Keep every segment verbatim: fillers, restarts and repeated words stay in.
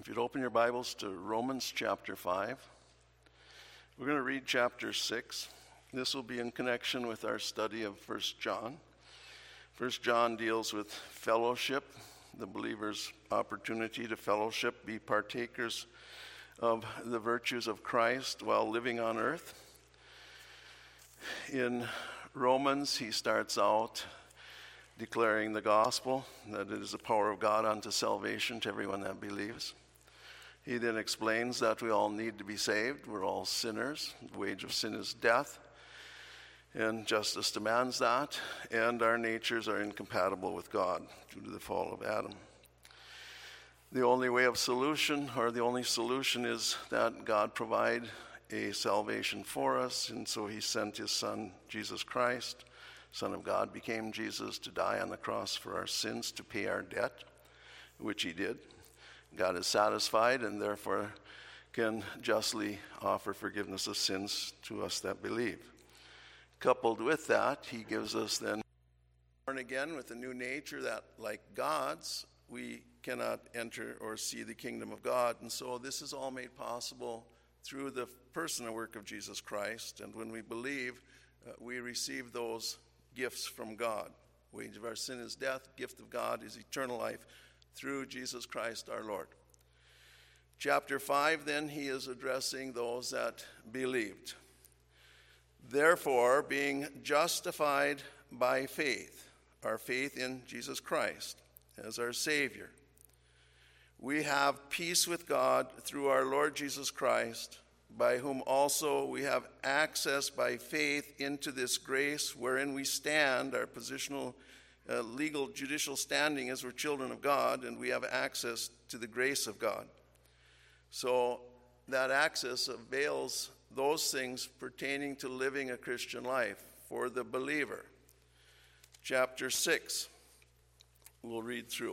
you'd open your Bibles to Romans chapter five. We're going to read chapter six. This will be in connection with our study of First John. First John deals with fellowship, the believer's opportunity to fellowship, be partakers of the virtues of Christ while living on earth. In Romans, he starts out declaring the gospel, that it is the power of God unto salvation to everyone that believes. He then explains that we all need to be saved. We're all sinners. The wage of sin is death, and justice demands that, and our natures are incompatible with God due to the fall of Adam. The only way of solution, or the only solution, is that God provide a salvation for us, and so he sent his Son, Jesus Christ. Son of God became Jesus to die on the cross for our sins, to pay our debt, which he did. God is satisfied and therefore can justly offer forgiveness of sins to us that believe. Coupled with that, he gives us then born again with a new nature that, like God's, we cannot enter or see the kingdom of God. And so this is all made possible through the person and work of Jesus Christ. And when we believe, uh, we receive those gifts from God. Wage of our sin is death. Gift of God is eternal life through Jesus Christ our Lord. Chapter five, then, he is addressing those that believed. Therefore, being justified by faith, our faith in Jesus Christ as our Savior, we have peace with God through our Lord Jesus Christ, by whom also we have access by faith into this grace wherein we stand, our positional, uh, legal, judicial standing as we're children of God, and we have access to the grace of God. So that access avails those things pertaining to living a Christian life for the believer. Chapter six, we'll read through.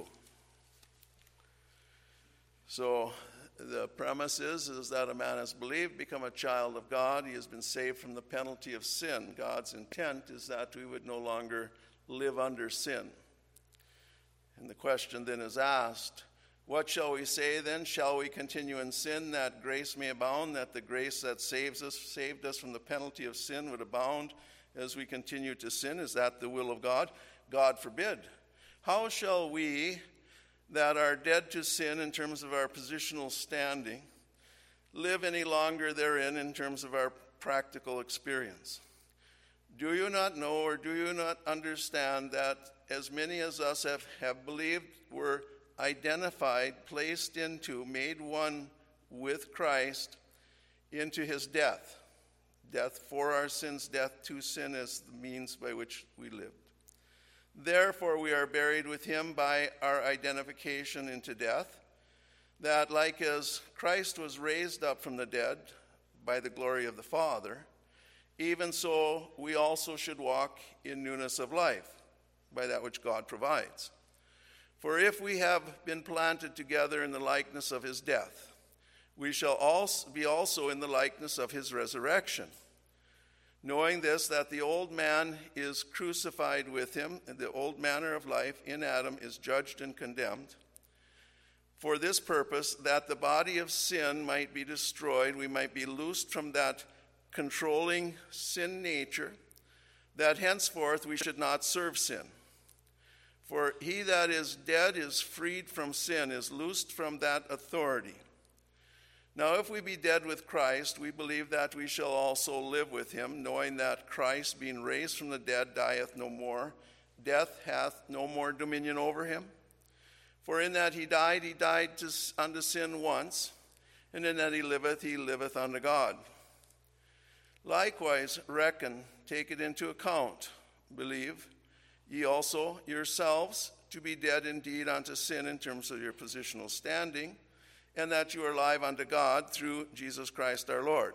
So the premise is, is that a man has believed, become a child of God. He has been saved from the penalty of sin. God's intent is that we would no longer live under sin. And the question then is asked, what shall we say then? Shall we continue in sin that grace may abound, that the grace that saves us, saved us from the penalty of sin would abound as we continue to sin? Is that the will of God? God forbid. How shall we that are dead to sin in terms of our positional standing live any longer therein in terms of our practical experience? Do you not know, or do you not understand that as many as us have, have believed were identified, placed into, made one with Christ into his death? Death for our sins, death to sin as the means by which we lived. Therefore we are buried with him by our identification into death, that like as Christ was raised up from the dead by the glory of the Father, even so we also should walk in newness of life by that which God provides. For if we have been planted together in the likeness of his death, we shall also be also in the likeness of his resurrection. Knowing this, that the old man is crucified with him, and the old manner of life in Adam is judged and condemned. For this purpose, that the body of sin might be destroyed, we might be loosed from that controlling sin nature, that henceforth we should not serve sin. For he that is dead is freed from sin, is loosed from that authority. Now, if we be dead with Christ, we believe that we shall also live with him, knowing that Christ, being raised from the dead, dieth no more. Death hath no more dominion over him. For in that he died, he died to, unto sin once, and in that he liveth, he liveth unto God. Likewise, reckon, take it into account, believe, ye also yourselves to be dead indeed unto sin in terms of your positional standing, and that you are alive unto God through Jesus Christ our Lord.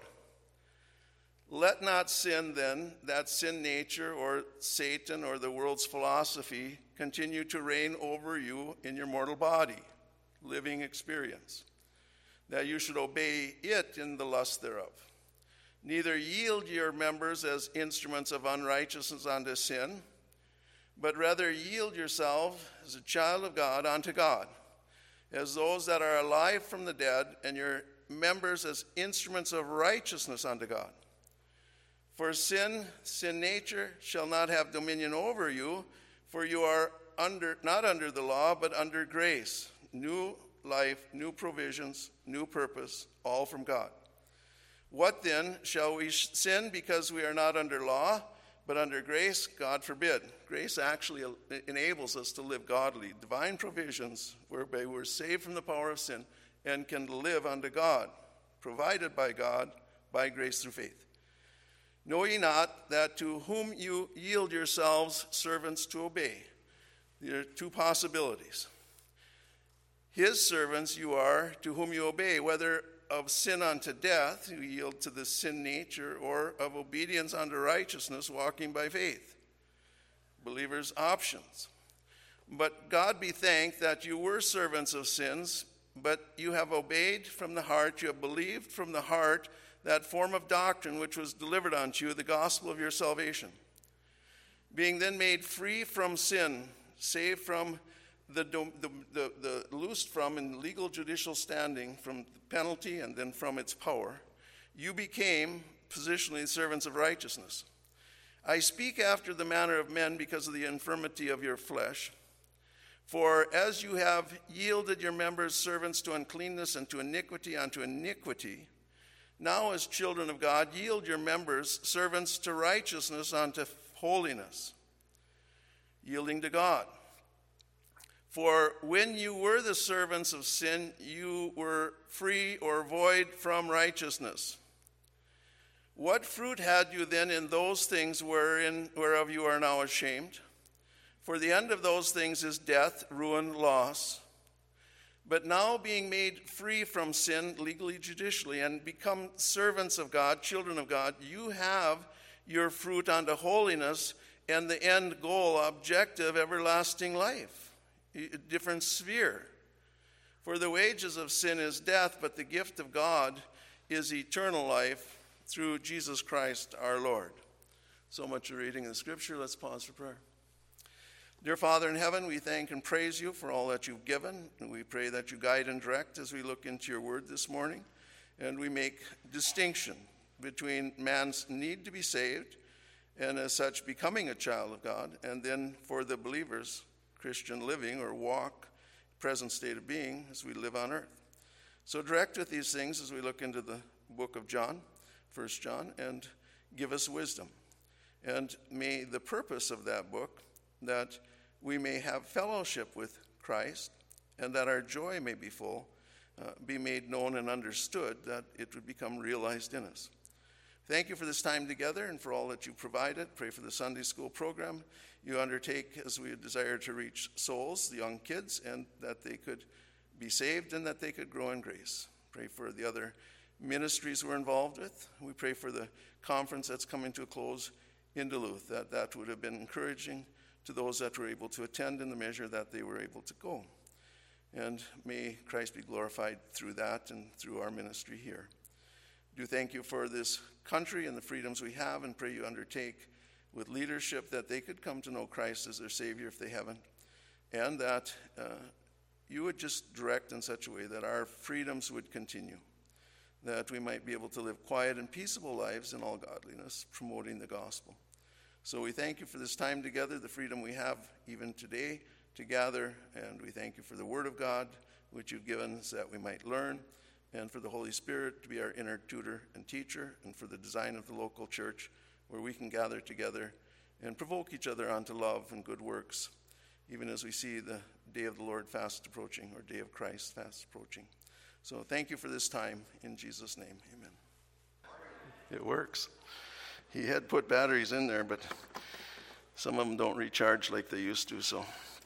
Let not sin then, that sin nature or Satan or the world's philosophy, continue to reign over you in your mortal body, living experience, that you should obey it in the lust thereof. Neither yield your members as instruments of unrighteousness unto sin, but rather yield yourself as a child of God unto God. as those that are alive from the dead, and your members as instruments of righteousness unto God. For sin, sin nature, shall not have dominion over you, for you are under not under the law, but under grace. New life, new provisions, new purpose, all from God. What then? Shall we sin because we are not under law, but under grace? God forbid. Grace actually enables us to live godly, divine provisions whereby we're saved from the power of sin and can live unto God, provided by God by grace through faith. Know ye not that to whom you yield yourselves servants to obey? There are two possibilities. His servants you are, to whom you obey, whether of sin unto death, you yield to the sin nature, or of obedience unto righteousness, walking by faith. Believers' options. But God be thanked that you were servants of sins, but you have obeyed from the heart, you have believed from the heart that form of doctrine which was delivered unto you, the gospel of your salvation. Being then made free from sin, saved from the, the, the, the loosed from in legal judicial standing from the penalty and then from its power, you became positionally servants of righteousness. I speak after the manner of men because of the infirmity of your flesh. For as you have yielded your members servants to uncleanness and to iniquity unto iniquity, now as children of God, yield your members servants to righteousness unto holiness, yielding to God. For when you were the servants of sin, you were free or void from righteousness. What fruit had you then in those things wherein, whereof you are now ashamed? For the end of those things is death, ruin, loss. But now being made free from sin legally, judicially, and become servants of God, children of God, you have your fruit unto holiness and the end goal, objective, everlasting life. A different sphere. For the wages of sin is death, but the gift of God is eternal life through Jesus Christ our Lord. So much for reading the scripture. Let's pause for prayer. Dear Father in heaven, we thank and praise you for all that you've given, and we pray that you guide and direct as we look into your word this morning, and we make distinction between man's need to be saved and as such becoming a child of God, and then for the believer's Christian living or walk, present state of being as we live on earth. So direct with these things as we look into the book of John, First John, and give us wisdom. And may the purpose of that book, that we may have fellowship with Christ and that our joy may be full, uh, be made known and understood, that it would become realized in us. Thank you for this time together and for all that you provided. Pray for the Sunday school program you undertake as we desire to reach souls, the young kids, and that they could be saved and that they could grow in grace. Pray for the other ministries we're involved with. We pray for the conference that's coming to a close in Duluth, that that would have been encouraging to those that were able to attend in the measure that they were able to go. And may Christ be glorified through that and through our ministry here. Do thank you for this country and the freedoms we have, and pray you undertake with leadership that they could come to know Christ as their Savior if they haven't, and that uh, you would just direct in such a way that our freedoms would continue, that we might be able to live quiet and peaceable lives in all godliness, promoting the gospel. So we thank you for this time together, the freedom we have even today to gather, and we thank you for the Word of God, which you've given us that we might learn, and for the Holy Spirit to be our inner tutor and teacher, and for the design of the local church where we can gather together and provoke each other onto love and good works, even as we see the day of the Lord fast approaching, or day of Christ fast approaching. So thank you for this time. In Jesus' name, amen. It works. He had put batteries in there, but some of them don't recharge like they used to, so.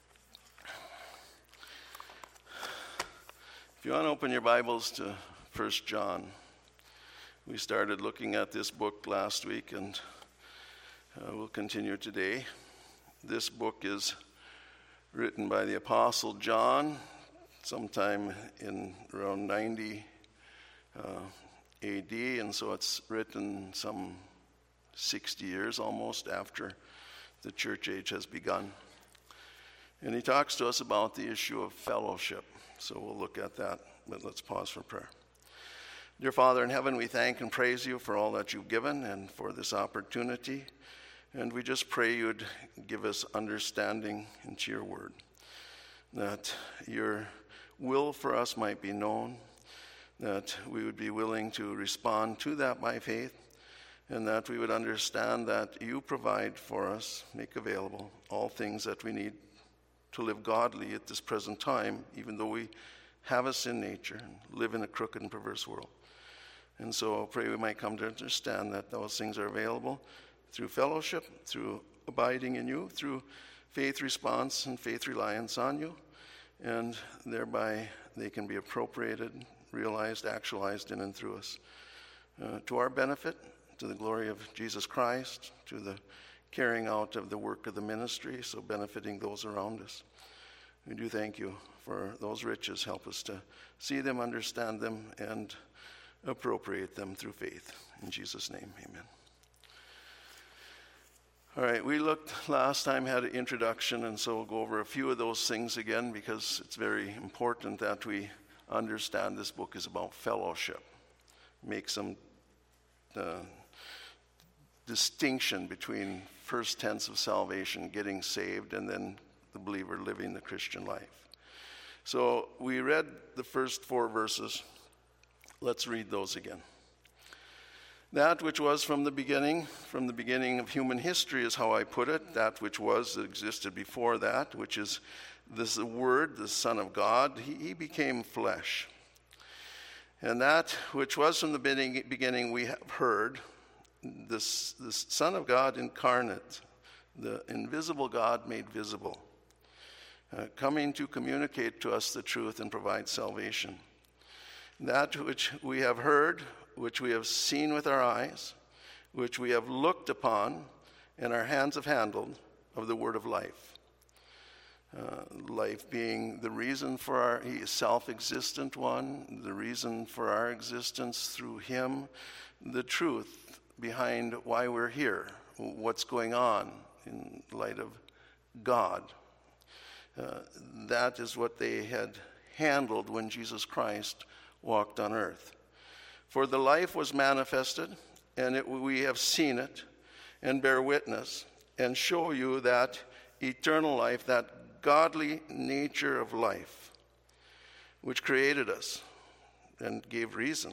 If you want to open your Bibles to First John. We started looking at this book last week, and uh, we'll continue today. This book is written by the Apostle John sometime in around ninety uh, A D, and so it's written some sixty years almost after the church age has begun. And he talks to us about the issue of fellowship. So we'll look at that, but let's pause for prayer. Dear Father in heaven, we thank and praise you for all that you've given and for this opportunity. And we just pray you'd give us understanding into your word, that your will for us might be known, that we would be willing to respond to that by faith, and that we would understand that you provide for us, make available all things that we need to live godly at this present time, even though we have a sin nature and live in a crooked and perverse world. And so I pray we might come to understand that those things are available through fellowship, through abiding in you, through faith response and faith reliance on you, and thereby they can be appropriated, realized, actualized in and through us, uh, to our benefit, to the glory of Jesus Christ, to the carrying out of the work of the ministry, so benefiting those around us. We do thank you for those riches. Help us to see them, understand them, and appropriate them through faith. In Jesus' name, amen. All right, we looked last time, had an introduction, and so we'll go over a few of those things again because it's very important that we understand this book is about fellowship. Make some uh, distinction between first tense of salvation, getting saved, and then the believer living the Christian life. So we read the first four verses. Let's read those again. That which was from the beginning, from the beginning of human history is how I put it, that which was that existed before that, which is this Word, the Son of God, he, he became flesh. And that which was from the beginning we have heard, this, this Son of God incarnate, the invisible God made visible, uh, coming to communicate to us the truth and provide salvation. That which we have heard, which we have seen with our eyes, which we have looked upon, and our hands have handled, of the word of life. Uh, life being the reason for our, he is self-existent one, the reason for our existence through him, the truth behind why we're here, what's going on in light of God. Uh, that is what they had handled when Jesus Christ walked on earth. For the life was manifested, and it, we have seen it, and bear witness, and show you that eternal life, that godly nature of life, which created us and gave reason,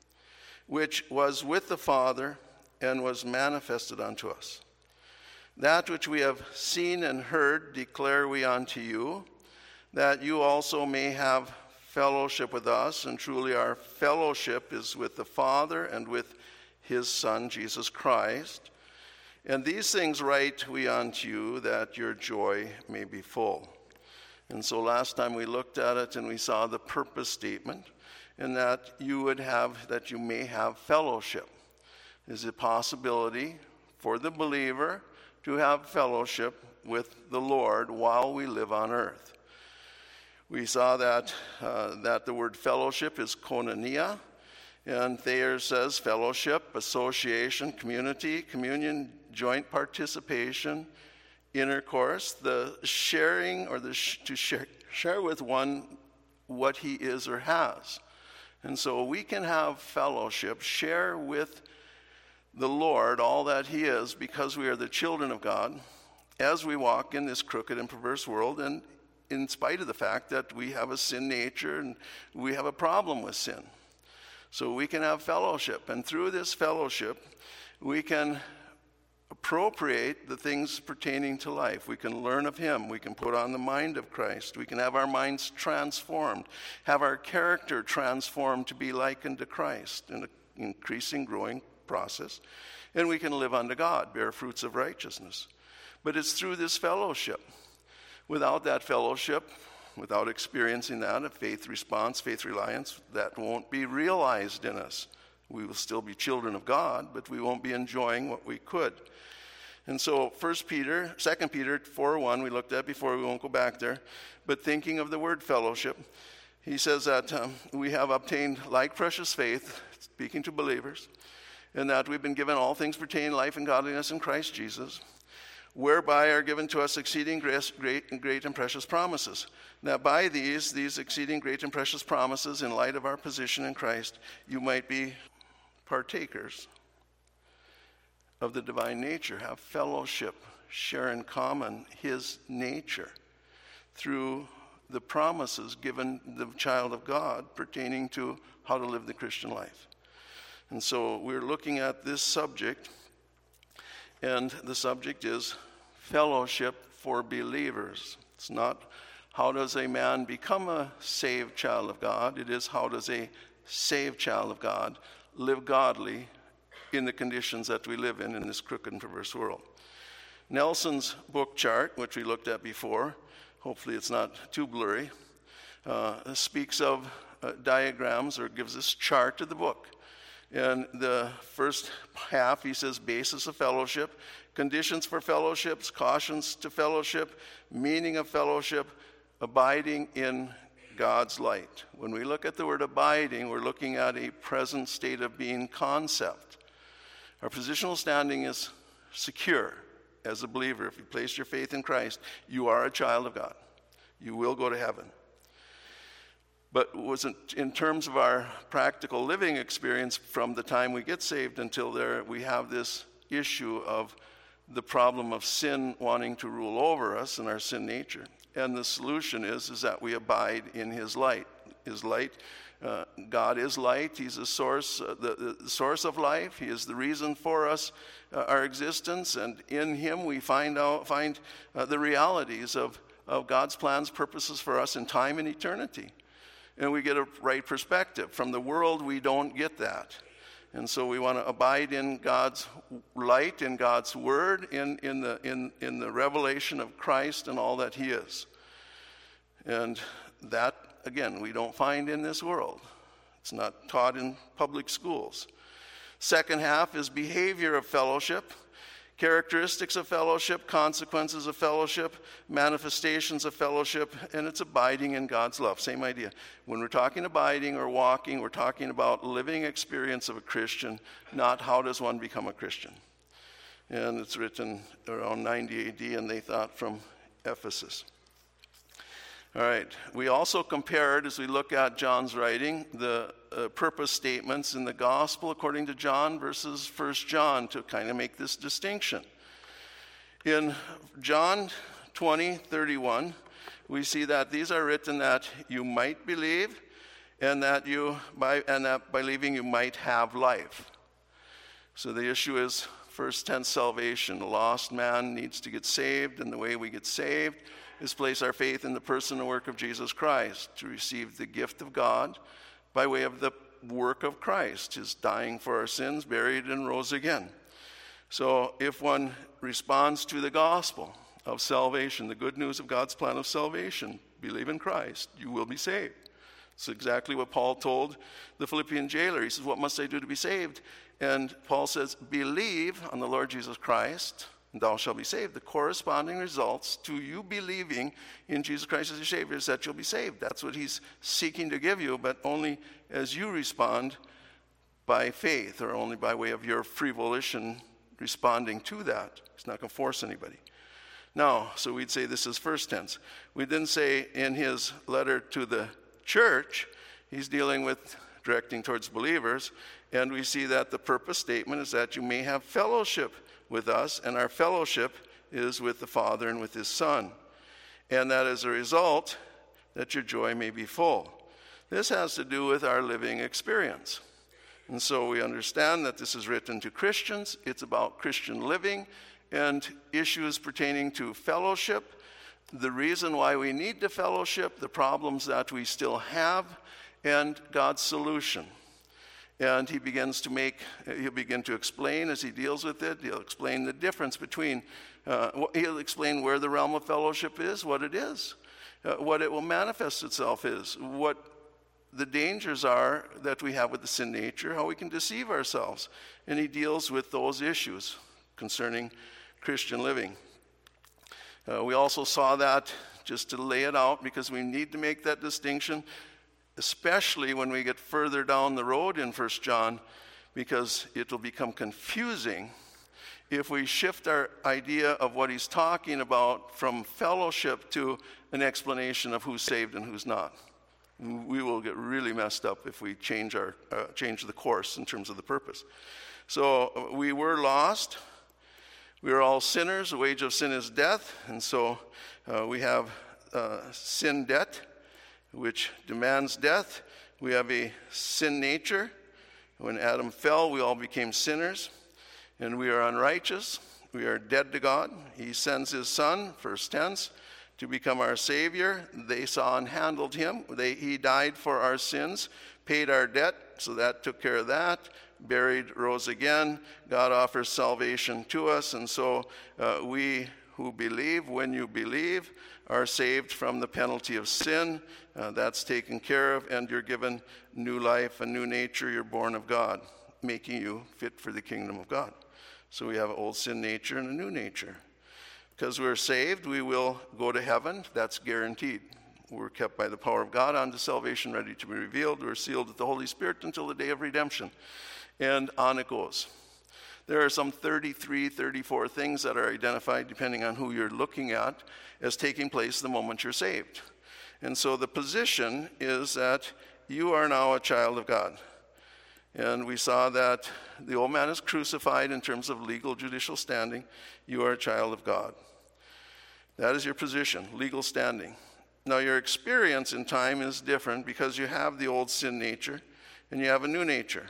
which was with the Father and was manifested unto us. That which we have seen and heard declare we unto you, that you also may have fellowship with us, and truly our fellowship is with the Father and with his Son, Jesus Christ. And these things write we unto you, that your joy may be full. And so last time we looked at it and we saw the purpose statement, and that you would have, that you may have fellowship. Is a possibility for the believer to have fellowship with the Lord while we live on earth. We saw that uh, that the word fellowship is koinonia, and Thayer says fellowship, association, community, communion, joint participation, intercourse, the sharing or the sh- to share, share with one what he is or has. And so we can have fellowship, share with the Lord all that he is, because we are the children of God as we walk in this crooked and perverse world, and in spite of the fact that we have a sin nature and we have a problem with sin. So we can have fellowship, and through this fellowship, we can appropriate the things pertaining to life. We can learn of him. We can put on the mind of Christ. We can have our minds transformed, have our character transformed to be likened to Christ in an increasing, growing process. And we can live unto God, bear fruits of righteousness. But it's through this fellowship. Without that fellowship, without experiencing that, a faith response, faith reliance, that won't be realized in us. We will still be children of God, but we won't be enjoying what we could. And so First Peter, Second Peter four one, we looked at before, we won't go back there, but thinking of the word fellowship, he says that um, we have obtained like precious faith, speaking to believers, and that we've been given all things pertaining to life and godliness in Christ Jesus, whereby are given to us exceeding great, great, great and precious promises. Now by these, these exceeding great and precious promises, in light of our position in Christ, you might be partakers of the divine nature, have fellowship, share in common his nature through the promises given the child of God pertaining to how to live the Christian life. And so we're looking at this subject, and the subject is fellowship for believers. It's not how does a man become a saved child of God. It is how does a saved child of God live godly in the conditions that we live in in this crooked and perverse world. Nelson's book chart, which we looked at before, hopefully it's not too blurry, uh, speaks of uh, diagrams or gives this chart of the book. In the first half, he says basis of fellowship, conditions for fellowships, cautions to fellowship, meaning of fellowship, abiding in God's light. When we look at the word abiding, we're looking at a present state of being concept. Our positional standing is secure as a believer. If you place your faith in Christ, you are a child of God. You will go to heaven. But wasn't in terms of our practical living experience from the time we get saved until there, we have this issue of the problem of sin wanting to rule over us and our sin nature. And the solution is, is that we abide in his light. His light, uh, God is light. He's the source, uh, the, the source of life. He is the reason for us, uh, our existence. And in him we find out, find uh, the realities of, of God's plans, purposes for us in time and eternity. And we get a right perspective. From the world, we don't get that. And so we want to abide in God's light, in God's word, in, in, the, in, in the revelation of Christ and all that he is. And that, again, we don't find in this world. It's not taught in public schools. Second half is behavior of fellowship, characteristics of fellowship, consequences of fellowship, manifestations of fellowship, and it's abiding in God's love. Same idea. When we're talking abiding or walking, we're talking about living experience of a Christian, not how does one become a Christian. And it's written around ninety A D, and they thought from Ephesus. All right. We also compared, as we look at John's writing, the uh, purpose statements in the gospel according to John versus First John to kind of make this distinction. In John twenty thirty-one, we see that these are written that you might believe, and that you by and that by believing you might have life. So the issue is first tense salvation. A lost man needs to get saved, and the way we get saved is place our faith in the person and work of Jesus Christ to receive the gift of God by way of the work of Christ, his dying for our sins, buried, and rose again. So if one responds to the gospel of salvation, the good news of God's plan of salvation, believe in Christ, you will be saved. It's exactly what Paul told the Philippian jailer. He says, what must I do to be saved? And Paul says, believe on the Lord Jesus Christ, and thou shalt be saved. The corresponding results to you believing in Jesus Christ as your Savior is that you'll be saved. That's what he's seeking to give you, but only as you respond by faith, or only by way of your free volition responding to that. He's not going to force anybody. Now, so we'd say this is first tense. We then say in his letter to the church, he's dealing with directing towards believers, and we see that the purpose statement is that you may have fellowship with us, and our fellowship is with the Father and with his Son, and that as a result, that your joy may be full. This has to do with our living experience. And so we understand that this is written to Christians. It's about Christian living and issues pertaining to fellowship, the reason why we need the fellowship, the problems that we still have, and God's solution. And he begins to make, he'll begin to explain as he deals with it. He'll explain the difference between, uh, he'll explain where the realm of fellowship is, what it is, uh, what it will manifest itself is, what the dangers are that we have with the sin nature, how we can deceive ourselves. And he deals with those issues concerning Christian living. Uh, we also saw that, just to lay it out, because we need to make that distinction, especially when we get further down the road in First John, because it will become confusing if we shift our idea of what he's talking about from fellowship to an explanation of who's saved and who's not. We will get really messed up if we change our uh, change the course in terms of the purpose. So we were lost. We are all sinners. The wage of sin is death. And so uh, we have uh, sin debt, which demands death. We have a sin nature. When Adam fell, we all became sinners. And we are unrighteous. We are dead to God. He sends his son, first tense, to become our Savior. They saw and handled him. They, he died for our sins, paid our debt, so that took care of that. Buried, rose again. God offers salvation to us, and so uh, we who believe, when you believe, are saved from the penalty of sin. Uh, that's taken care of, and you're given new life, a new nature. You're born of God, making you fit for the kingdom of God. So we have an old sin nature and a new nature. Because we're saved, we will go to heaven. That's guaranteed. We're kept by the power of God unto salvation, ready to be revealed. We're sealed with the Holy Spirit until the day of redemption. And on it goes. There are some thirty-three, thirty-four things that are identified, depending on who you're looking at, as taking place the moment you're saved. And so the position is that you are now a child of God. And we saw that the old man is crucified in terms of legal judicial standing. You are a child of God. That is your position, legal standing. Now, your experience in time is different because you have the old sin nature and you have a new nature.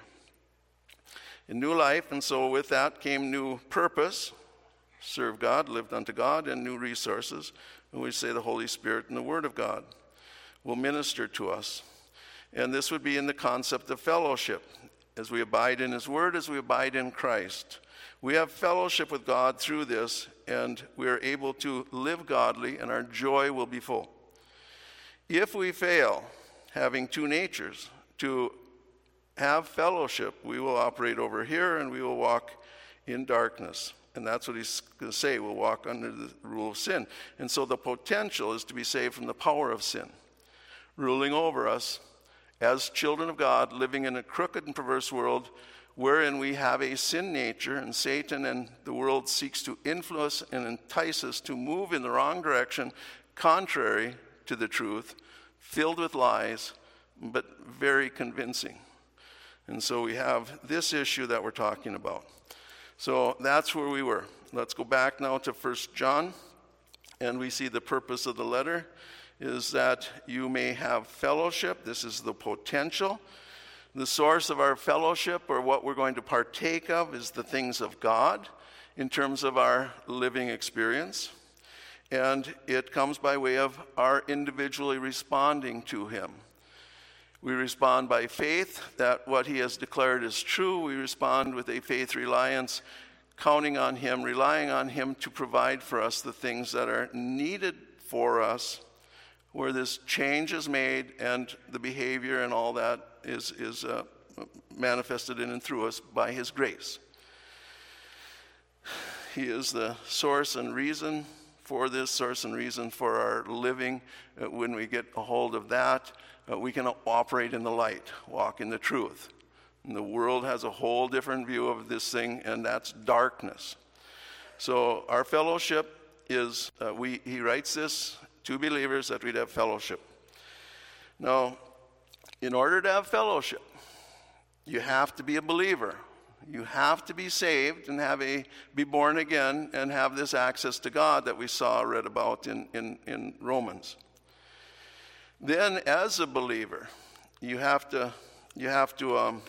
A new life, and so with that came new purpose. Serve God, lived unto God, and new resources. And we say the Holy Spirit and the Word of God will minister to us. And this would be in the concept of fellowship. As we abide in his word, as we abide in Christ. We have fellowship with God through this, and we are able to live godly, and our joy will be full. If we fail, having two natures, to have fellowship, we will operate over here, and we will walk in darkness. And that's what he's going to say, we'll walk under the rule of sin. And so the potential is to be saved from the power of sin, ruling over us, as children of God, living in a crooked and perverse world wherein we have a sin nature, and Satan and the world seeks to influence and entice us to move in the wrong direction, contrary to the truth, filled with lies, but very convincing. And so we have this issue that we're talking about. So that's where we were. Let's go back now to First John, and we see the purpose of the letter is that you may have fellowship. This is the potential. The source of our fellowship, or what we're going to partake of, is the things of God in terms of our living experience. And it comes by way of our individually responding to him. We respond by faith that what he has declared is true. We respond with a faith reliance, counting on him, relying on him to provide for us the things that are needed for us, where this change is made and the behavior and all that is, is uh, manifested in and through us by his grace. He is the source and reason for this, source and reason for our living. Uh, when we get a hold of that, uh, we can operate in the light, walk in the truth. And the world has a whole different view of this thing, and that's darkness. So our fellowship is, uh, we he writes this to believers that we'd have fellowship. Now, in order to have fellowship, you have to be a believer. You have to be saved and have a be born again and have this access to God that we saw read about in, in, in Romans. Then, as a believer, you have to you have to um,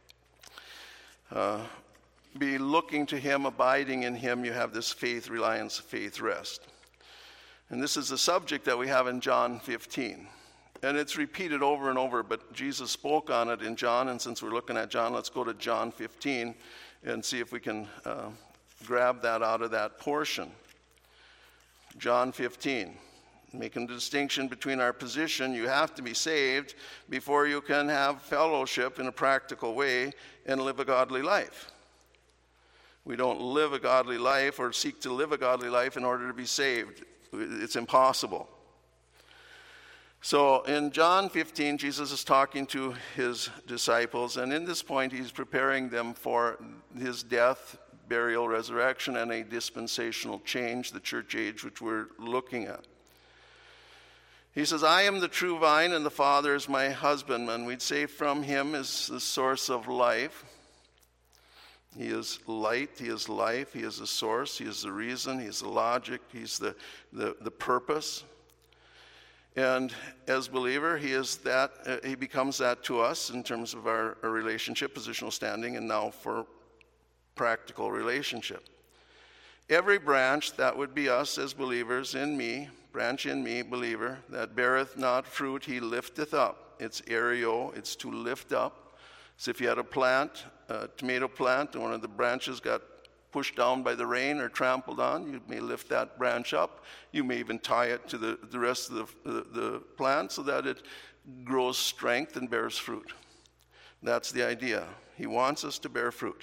uh, be looking to him, abiding in him. You have this faith reliance, faith rest. And this is a subject that we have in John fifteen. And it's repeated over and over, but Jesus spoke on it in John. And since we're looking at John, let's go to John fifteen and see if we can uh, grab that out of that portion. John fifteen. Making the distinction between our position, you have to be saved before you can have fellowship in a practical way and live a godly life. We don't live a godly life or seek to live a godly life in order to be saved. It's impossible. So in John fifteen, Jesus is talking to his disciples, and in this point he's preparing them for his death, burial, resurrection, and a dispensational change, the church age, which we're looking at. He says, I am the true vine, and the Father is my husbandman. We'd say from him is the source of life. He is light, he is life, he is the source, he is the reason, he is the logic, he's the, the, the purpose. And as believer, he is that, uh, he becomes that to us in terms of our, our relationship, positional standing, and now for practical relationship. Every branch, that would be us as believers, in me, branch in me, believer, that beareth not fruit, he lifteth up. It's aereo, it's to lift up. So if you had a plant, a tomato plant, and one of the branches got pushed down by the rain or trampled on, you may lift that branch up. You may even tie it to the, the rest of the, the, the plant so that it grows strength and bears fruit. That's the idea. He wants us to bear fruit.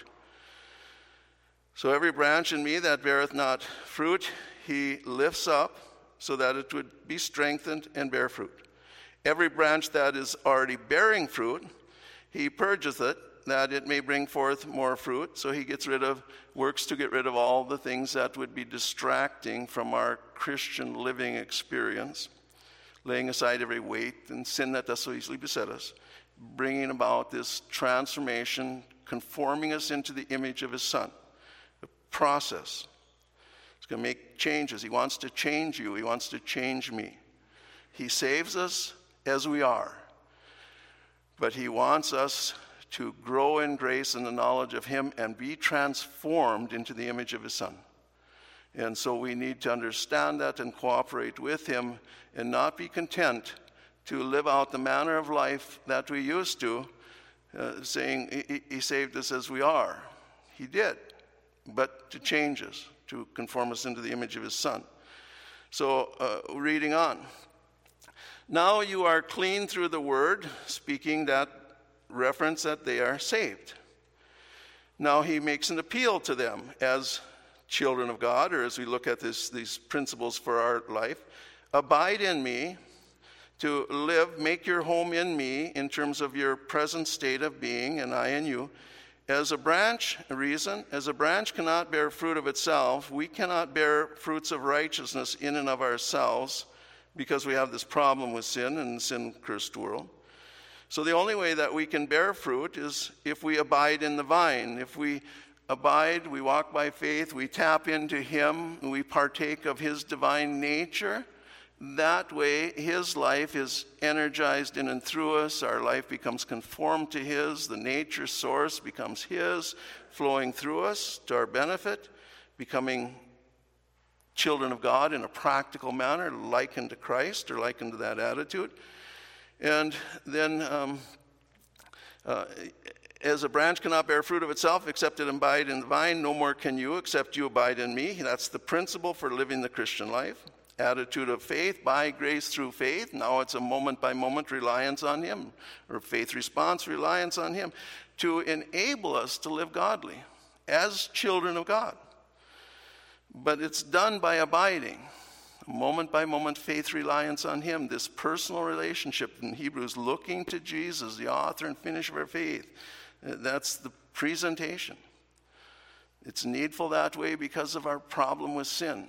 So every branch in me that beareth not fruit, he lifts up so that it would be strengthened and bear fruit. Every branch that is already bearing fruit, he purgeth it, that it may bring forth more fruit. So he gets rid of, works to get rid of all the things that would be distracting from our Christian living experience, laying aside every weight and sin that does so easily beset us, bringing about this transformation, conforming us into the image of his Son. The process. He's going to make changes. He wants to change you. He wants to change me. He saves us as we are. But he wants us to grow in grace and the knowledge of him and be transformed into the image of his Son. And so we need to understand that and cooperate with him and not be content to live out the manner of life that we used to, uh, saying he, he saved us as we are. He did, but to change us, to conform us into the image of his Son. So uh, reading on. Now you are clean through the word, speaking that reference that they are saved. Now he makes an appeal to them as children of God, or as we look at this, these principles for our life. Abide in me, to live, make your home in me in terms of your present state of being, and I in you. As a branch, a reason, as a branch cannot bear fruit of itself, we cannot bear fruits of righteousness in and of ourselves because we have this problem with sin and sin-cursed world. So the only way that we can bear fruit is if we abide in the vine. If we abide, we walk by faith, we tap into him, we partake of his divine nature. That way, his life is energized in and through us. Our life becomes conformed to his. The nature source becomes his, flowing through us to our benefit, becoming children of God in a practical manner, likened to Christ or likened to that attitude. And then, um, uh, as a branch cannot bear fruit of itself except it abide in the vine, no more can you except you abide in me. That's the principle for living the Christian life. Attitude of faith, by grace through faith. Now it's a moment-by-moment reliance on him, or faith response reliance on him, to enable us to live godly as children of God. But it's done by abiding. Moment-by-moment faith reliance on him, this personal relationship in Hebrews, looking to Jesus, the author and finisher of our faith. That's the presentation. It's needful that way because of our problem with sin.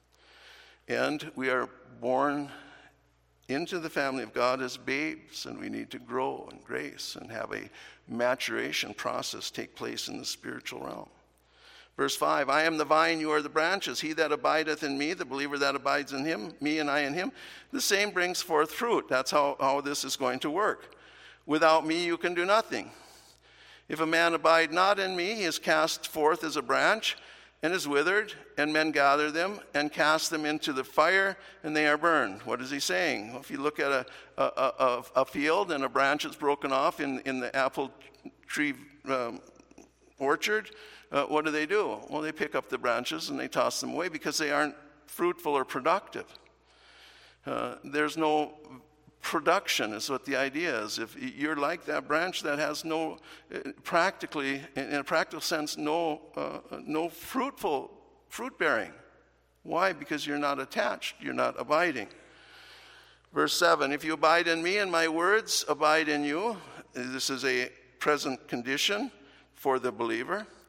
And we are born into the family of God as babes, and we need to grow in grace and have a maturation process take place in the spiritual realm. Verse five, I am the vine, you are the branches. He that abideth in me, the believer that abides in him, me and I in him, the same brings forth fruit. That's how, how this is going to work. Without me you can do nothing. If a man abide not in me, he is cast forth as a branch, and is withered, and men gather them and cast them into the fire, and they are burned. What is he saying? Well, if you look at a, a, a, a field and a branch is broken off in, in the apple tree um, orchard, uh, what do they do? Well, they pick up the branches and they toss them away because they aren't fruitful or productive. Uh, there's no production is what the idea is. If you're like that branch that has no, practically, in a practical sense, no, uh, no fruitful fruit bearing. Why? Because you're not attached. You're not abiding. Verse seven, if you abide in me and my words abide in you, this is a present condition for the believer.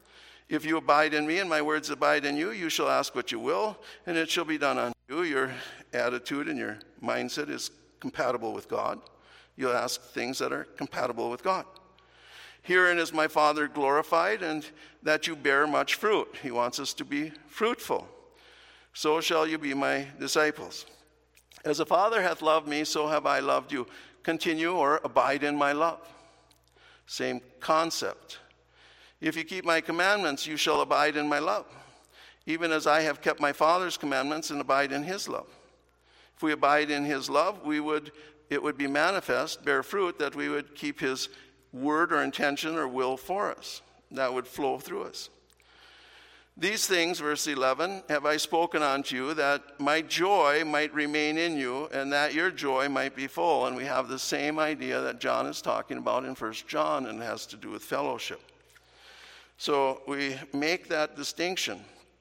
If you abide in me and my words abide in you, you shall ask what you will, and it shall be done unto you. Your attitude and your mindset is compatible with God. You'll ask things that are compatible with God. Herein is my Father glorified, and that you bear much fruit. He wants us to be fruitful. So shall you be my disciples. As the Father hath loved me, so have I loved you. Continue or abide in my love. Same concept. If you keep my commandments, you shall abide in my love, even as I have kept my Father's commandments and abide in his love. If we abide in his love, we would it would be manifest, bear fruit, that we would keep his word or intention or will for us. That would flow through us. These things, verse eleven, have I spoken unto you, that my joy might remain in you, and that your joy might be full. And we have the same idea that John is talking about in First John, and it has to do with fellowship. So we make that distinction.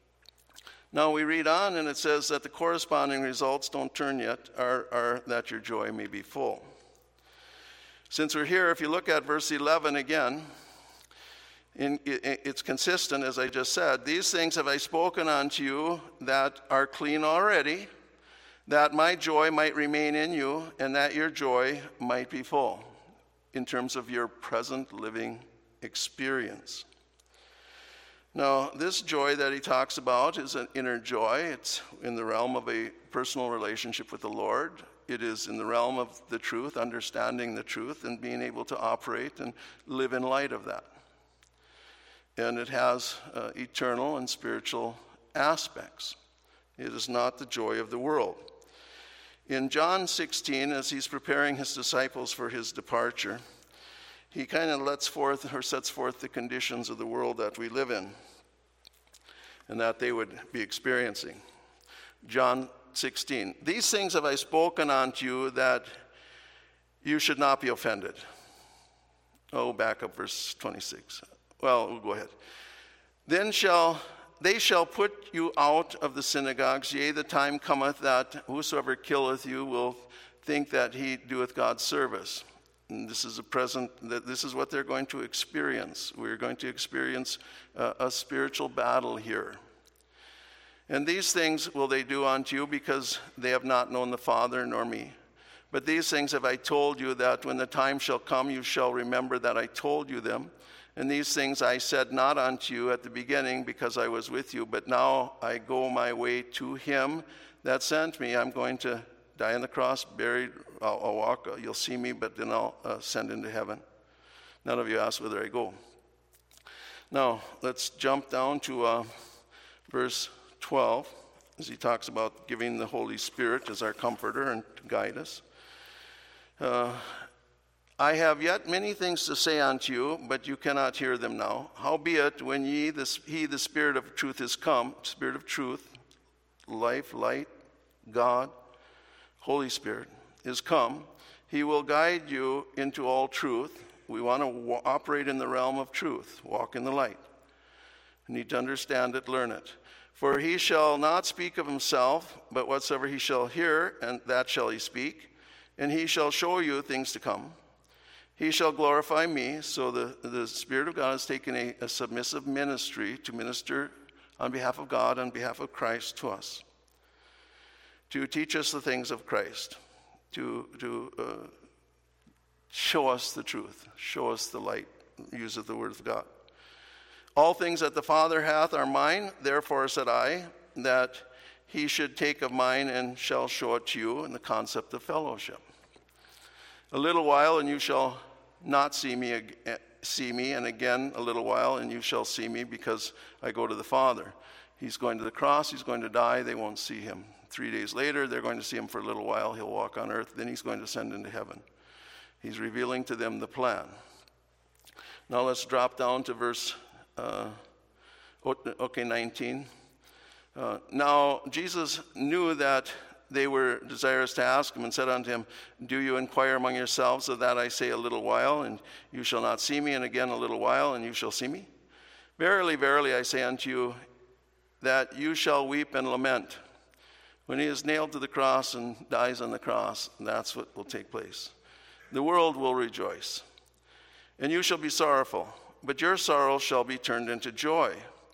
Now we read on, and it says that the corresponding results, don't turn yet, are, are that your joy may be full. Since we're here, if you look at verse eleven again, in, it, it's consistent, as I just said. These things have I spoken unto you that are clean already, that my joy might remain in you, and that your joy might be full, in terms of your present living experience. Now, this joy that he talks about is an inner joy. It's in the realm of a personal relationship with the Lord. It is in the realm of the truth, understanding the truth, and being able to operate and live in light of that. And it has uh, eternal and spiritual aspects. It is not the joy of the world. In John sixteen, as he's preparing his disciples for his departure, he kind of lets forth or sets forth the conditions of the world that we live in and that they would be experiencing. John sixteen, these things have I spoken unto you, that you should not be offended. Oh, back up verse twenty-six. Well, we'll go ahead. Then shall they shall put you out of the synagogues. Yea, the time cometh that whosoever killeth you will think that he doeth God's service. And this is a present, that this is what they're going to experience. We're going to experience uh, a spiritual battle here. And these things will they do unto you, because they have not known the Father nor me. But these things have I told you, that when the time shall come, you shall remember that I told you them. And these things I said not unto you at the beginning, because I was with you. But now I go my way to him that sent me. I'm going to die on the cross, buried, I'll, I'll walk, you'll see me, but then I'll uh, ascend into heaven. None of you ask whither I go. Now, let's jump down to uh, verse twelve, as he talks about giving the Holy Spirit as our comforter and to guide us. Uh, I have yet many things to say unto you, but you cannot hear them now. Howbeit, when ye, the, he, the Spirit of truth, is come, Spirit of truth, life, light, God, Holy Spirit, is come, he will guide you into all truth. We want to wa- operate in the realm of truth, walk in the light. You need to understand it, learn it. For he shall not speak of himself, but whatsoever he shall hear, and that shall he speak, and he shall show you things to come. He shall glorify me. So the, the Spirit of God has taken a, a submissive ministry to minister on behalf of God, on behalf of Christ to us, to teach us the things of Christ, to, to uh, show us the truth, show us the light, use of the word of God. All things that the Father hath are mine, therefore said I, that he should take of mine and shall show it to you, in the concept of fellowship. A little while and you shall not see me, see me, and again a little while and you shall see me, because I go to the Father. He's going to the cross, he's going to die, they won't see him. Three days later, they're going to see him for a little while, he'll walk on earth, then he's going to ascend into heaven. He's revealing to them the plan. Now let's drop down to verse uh, okay, nineteen. Uh, now Jesus knew that they were desirous to ask him, and said unto him, do you inquire among yourselves of that I say a little while, and you shall not see me, and again a little while, and you shall see me? Verily, verily, I say unto you, that you shall weep and lament. When he is nailed to the cross and dies on the cross, that's what will take place. The world will rejoice, and you shall be sorrowful, but your sorrow shall be turned into joy.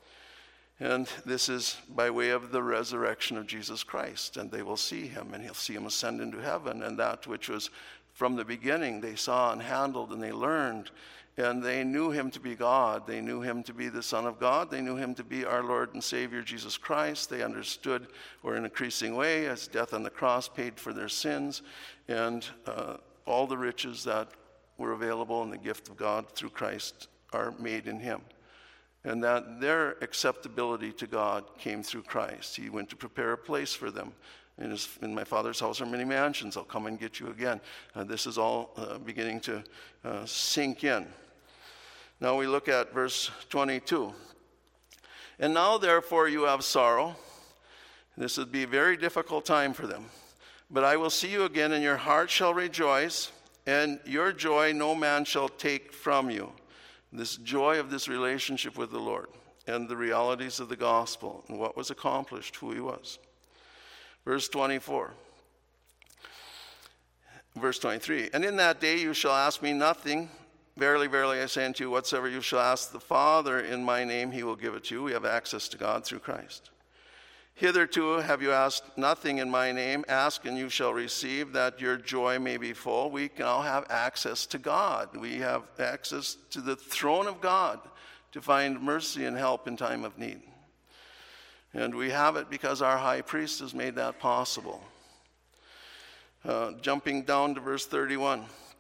And this is by way of the resurrection of Jesus Christ. And they will see him, and he'll see him ascend into heaven. And that which was from the beginning they saw and handled and they learned. And they knew him to be God. They knew him to be the Son of God. They knew him to be our Lord and Savior, Jesus Christ. They understood, or in an increasing way, as death on the cross paid for their sins, and uh, all the riches that were available in the gift of God through Christ are made in him. And that their acceptability to God came through Christ. He went to prepare a place for them. In, his, in my Father's house are many mansions. I'll come and get you again. Uh, this is all uh, beginning to uh, sink in. Now we look at verse twenty-two. And now therefore you have sorrow. This would be a very difficult time for them. But I will see you again, and your heart shall rejoice, and your joy no man shall take from you. This joy of this relationship with the Lord and the realities of the gospel and what was accomplished, who he was. Verse twenty-four. Verse twenty-three. And in that day you shall ask me nothing. Verily, verily, I say unto you, whatsoever you shall ask the Father in my name, he will give it to you. We have access to God through Christ. Hitherto have you asked nothing in my name. Ask and you shall receive, that your joy may be full. We now have access to God. We have access to the throne of God to find mercy and help in time of need. And we have it because our high priest has made that possible. Uh, jumping down to verse thirty-one.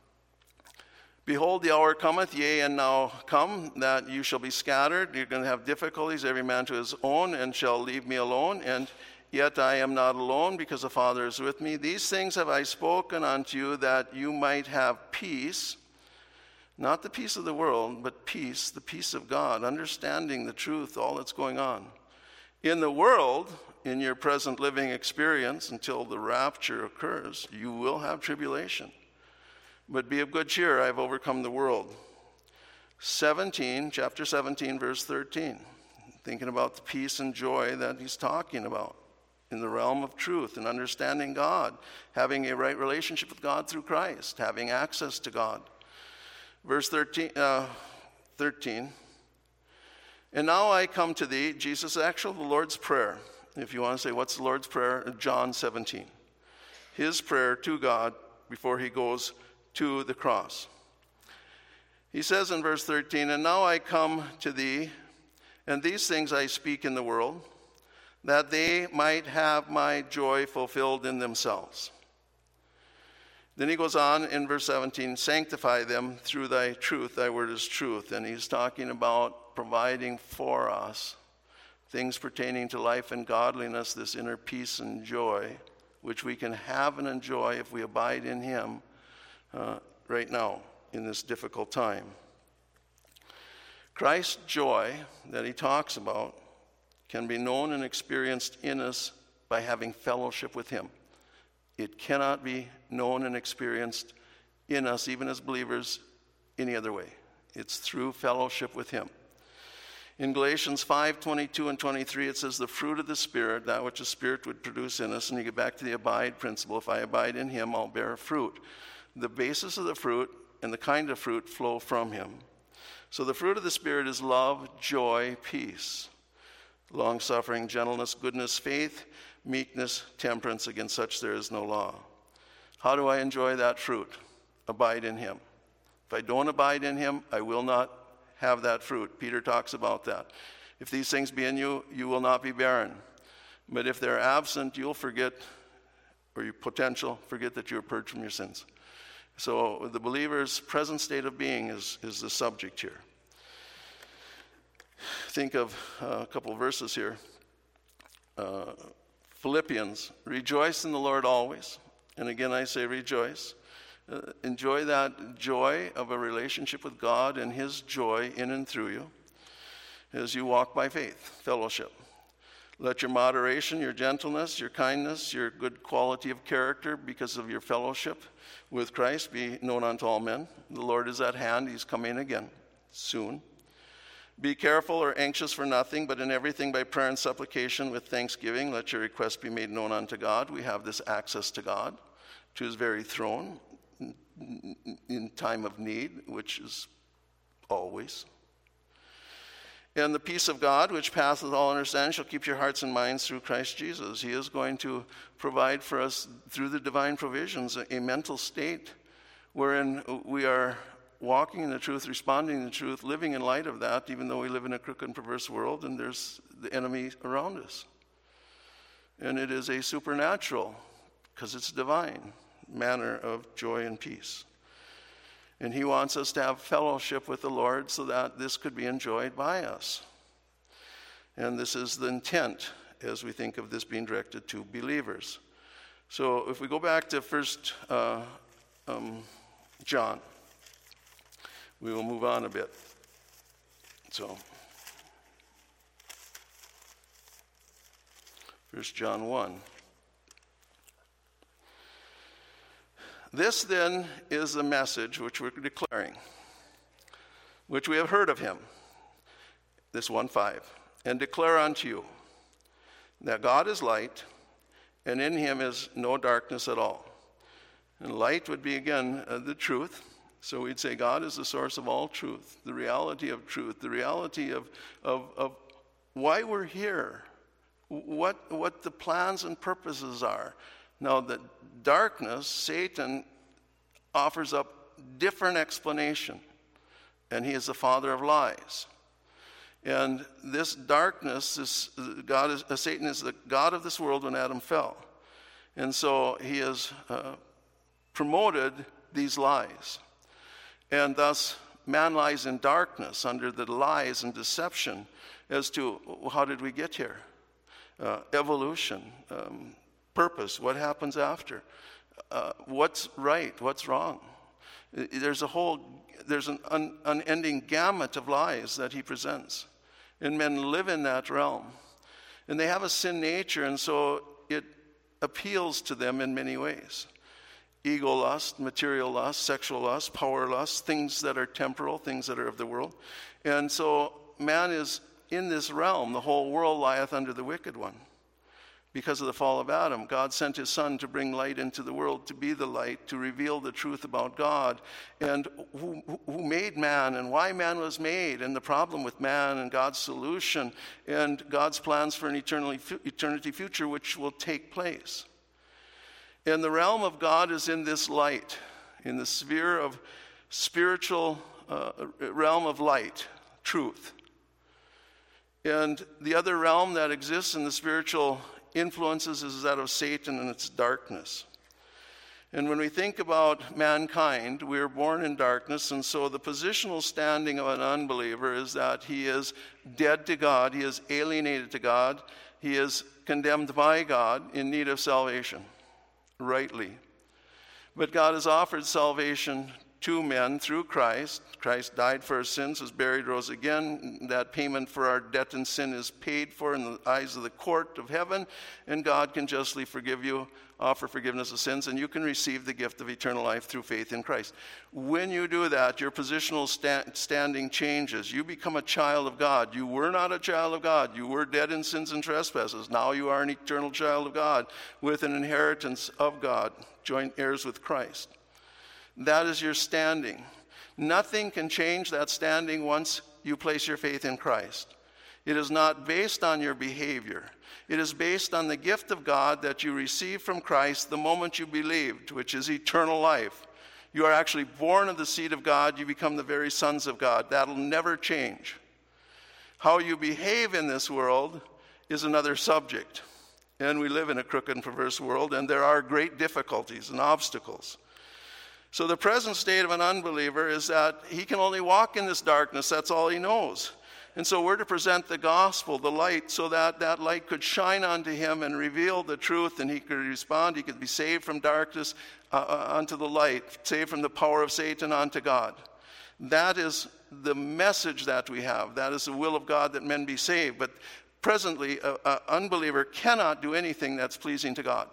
Behold, the hour cometh, yea, and now come, that you shall be scattered. You're going to have difficulties, every man to his own, and shall leave me alone. And yet I am not alone, because the Father is with me. These things have I spoken unto you, that you might have peace. Not the peace of the world, but peace, the peace of God, understanding the truth, all that's going on. In the world, in your present living experience, until the rapture occurs, you will have tribulation. But be of good cheer, I have overcome the world. seventeen, chapter seventeen, verse thirteen. Thinking about the peace and joy that he's talking about in the realm of truth and understanding God, having a right relationship with God through Christ, having access to God. Verse thirteen, uh, thirteen. And now I come to thee, Jesus, actually the Lord's Prayer. If you want to say, what's the Lord's Prayer? John seventeen. His prayer to God before he goes to the cross. He says in verse thirteen, and now I come to thee, and these things I speak in the world, that they might have my joy fulfilled in themselves. Then he goes on in verse seventeen, sanctify them through thy truth, thy word is truth. And he's talking about providing for us things pertaining to life and godliness, this inner peace and joy, which we can have and enjoy if we abide in him Uh, right now in this difficult time. Christ's joy that he talks about can be known and experienced in us by having fellowship with him. It cannot be known and experienced in us, even as believers, any other way. It's through fellowship with him. In Galatians five, twenty-two and twenty-three, it says the fruit of the Spirit, that which the Spirit would produce in us, and you get back to the abide principle. If I abide in him, I'll bear fruit. The basis of the fruit and the kind of fruit flow from him. So the fruit of the Spirit is love, joy, peace, long-suffering, gentleness, goodness, faith, meekness, temperance. Against such there is no law. How do I enjoy that fruit? Abide in him. If I don't abide in him, I will not have that fruit. Peter talks about that. If these things be in you, you will not be barren. But if they're absent, you'll forget, or your potential, forget that you are purged from your sins. So the believer's present state of being is, is the subject here. Think of uh, a couple of verses here. Uh, Philippians, rejoice in the Lord always. And again I say rejoice. Uh, enjoy that joy of a relationship with God and his joy in and through you as you walk by faith, fellowship. Let your moderation, your gentleness, your kindness, your good quality of character because of your fellowship with Christ be known unto all men. The Lord is at hand. He's coming again soon. Be careful or anxious for nothing, but in everything by prayer and supplication with thanksgiving, let your requests be made known unto God. We have this access to God, to his very throne in time of need, which is always. And the peace of God, which passeth all understanding, shall keep your hearts and minds through Christ Jesus. He is going to provide for us, through the divine provisions, a, a mental state wherein we are walking in the truth, responding to the truth, living in light of that, even though we live in a crooked and perverse world and there's the enemy around us. And it is a supernatural, because it's divine, manner of joy and peace. And he wants us to have fellowship with the Lord so that this could be enjoyed by us. And this is the intent as we think of this being directed to believers. So if we go back to First uh, um, John, we will move on a bit. So, First John one. This then is the message which we're declaring, which we have heard of him, this one five, and declare unto you, that God is light, and in him is no darkness at all. And light would be, again, uh, the truth. So we'd say God is the source of all truth, the reality of truth, the reality of, of, of why we're here, what, what the plans and purposes are. Now, the darkness, Satan, offers up different explanation, and he is the father of lies. And this darkness, this God is, uh, Satan is the god of this world when Adam fell. And so he has uh, promoted these lies. And thus, man lies in darkness under the lies and deception as to how did we get here? Uh, evolution, um, purpose, what happens after, uh, what's right, what's wrong. There's a whole, there's an un, unending gamut of lies that he presents. And men live in that realm. And they have a sin nature, and so it appeals to them in many ways. Ego lust, material lust, sexual lust, power lust, things that are temporal, things that are of the world. And so man is in this realm. The whole world lieth under the wicked one. Because of the fall of Adam, God sent his son to bring light into the world, to be the light, to reveal the truth about God, and who, who made man, and why man was made, and the problem with man, and God's solution, and God's plans for an eternally, eternity future, which will take place. And the realm of God is in this light, in the sphere of spiritual uh, realm of light, truth. And the other realm that exists in the spiritual influences is that of Satan and its darkness. And when we think about mankind, we are born in darkness, and so the positional standing of an unbeliever is that he is dead to God, he is alienated to God, he is condemned by God, in need of salvation, rightly. But God has offered salvation to men through Christ. Christ died for our sins, was buried, rose again. That payment for our debt and sin is paid for in the eyes of the court of heaven, and God can justly forgive you, offer forgiveness of sins, and you can receive the gift of eternal life through faith in Christ. When you do that, your positional sta- standing changes. You become a child of God. You were not a child of God. You were dead in sins and trespasses. Now you are an eternal child of God with an inheritance of God, joint heirs with Christ. That is your standing. Nothing can change that standing once you place your faith in Christ. It is not based on your behavior. It is based on the gift of God that you receive from Christ the moment you believed, which is eternal life. You are actually born of the seed of God. You become the very sons of God. That'll never change. How you behave in this world is another subject. And we live in a crooked and perverse world, and there are great difficulties and obstacles. So the present state of an unbeliever is that he can only walk in this darkness. That's all he knows. And so we're to present the gospel, the light, so that that light could shine onto him and reveal the truth, and he could respond. He could be saved from darkness uh, unto the light, saved from the power of Satan unto God. That is the message that we have. That is the will of God, that men be saved. But presently, an unbeliever cannot do anything that's pleasing to God.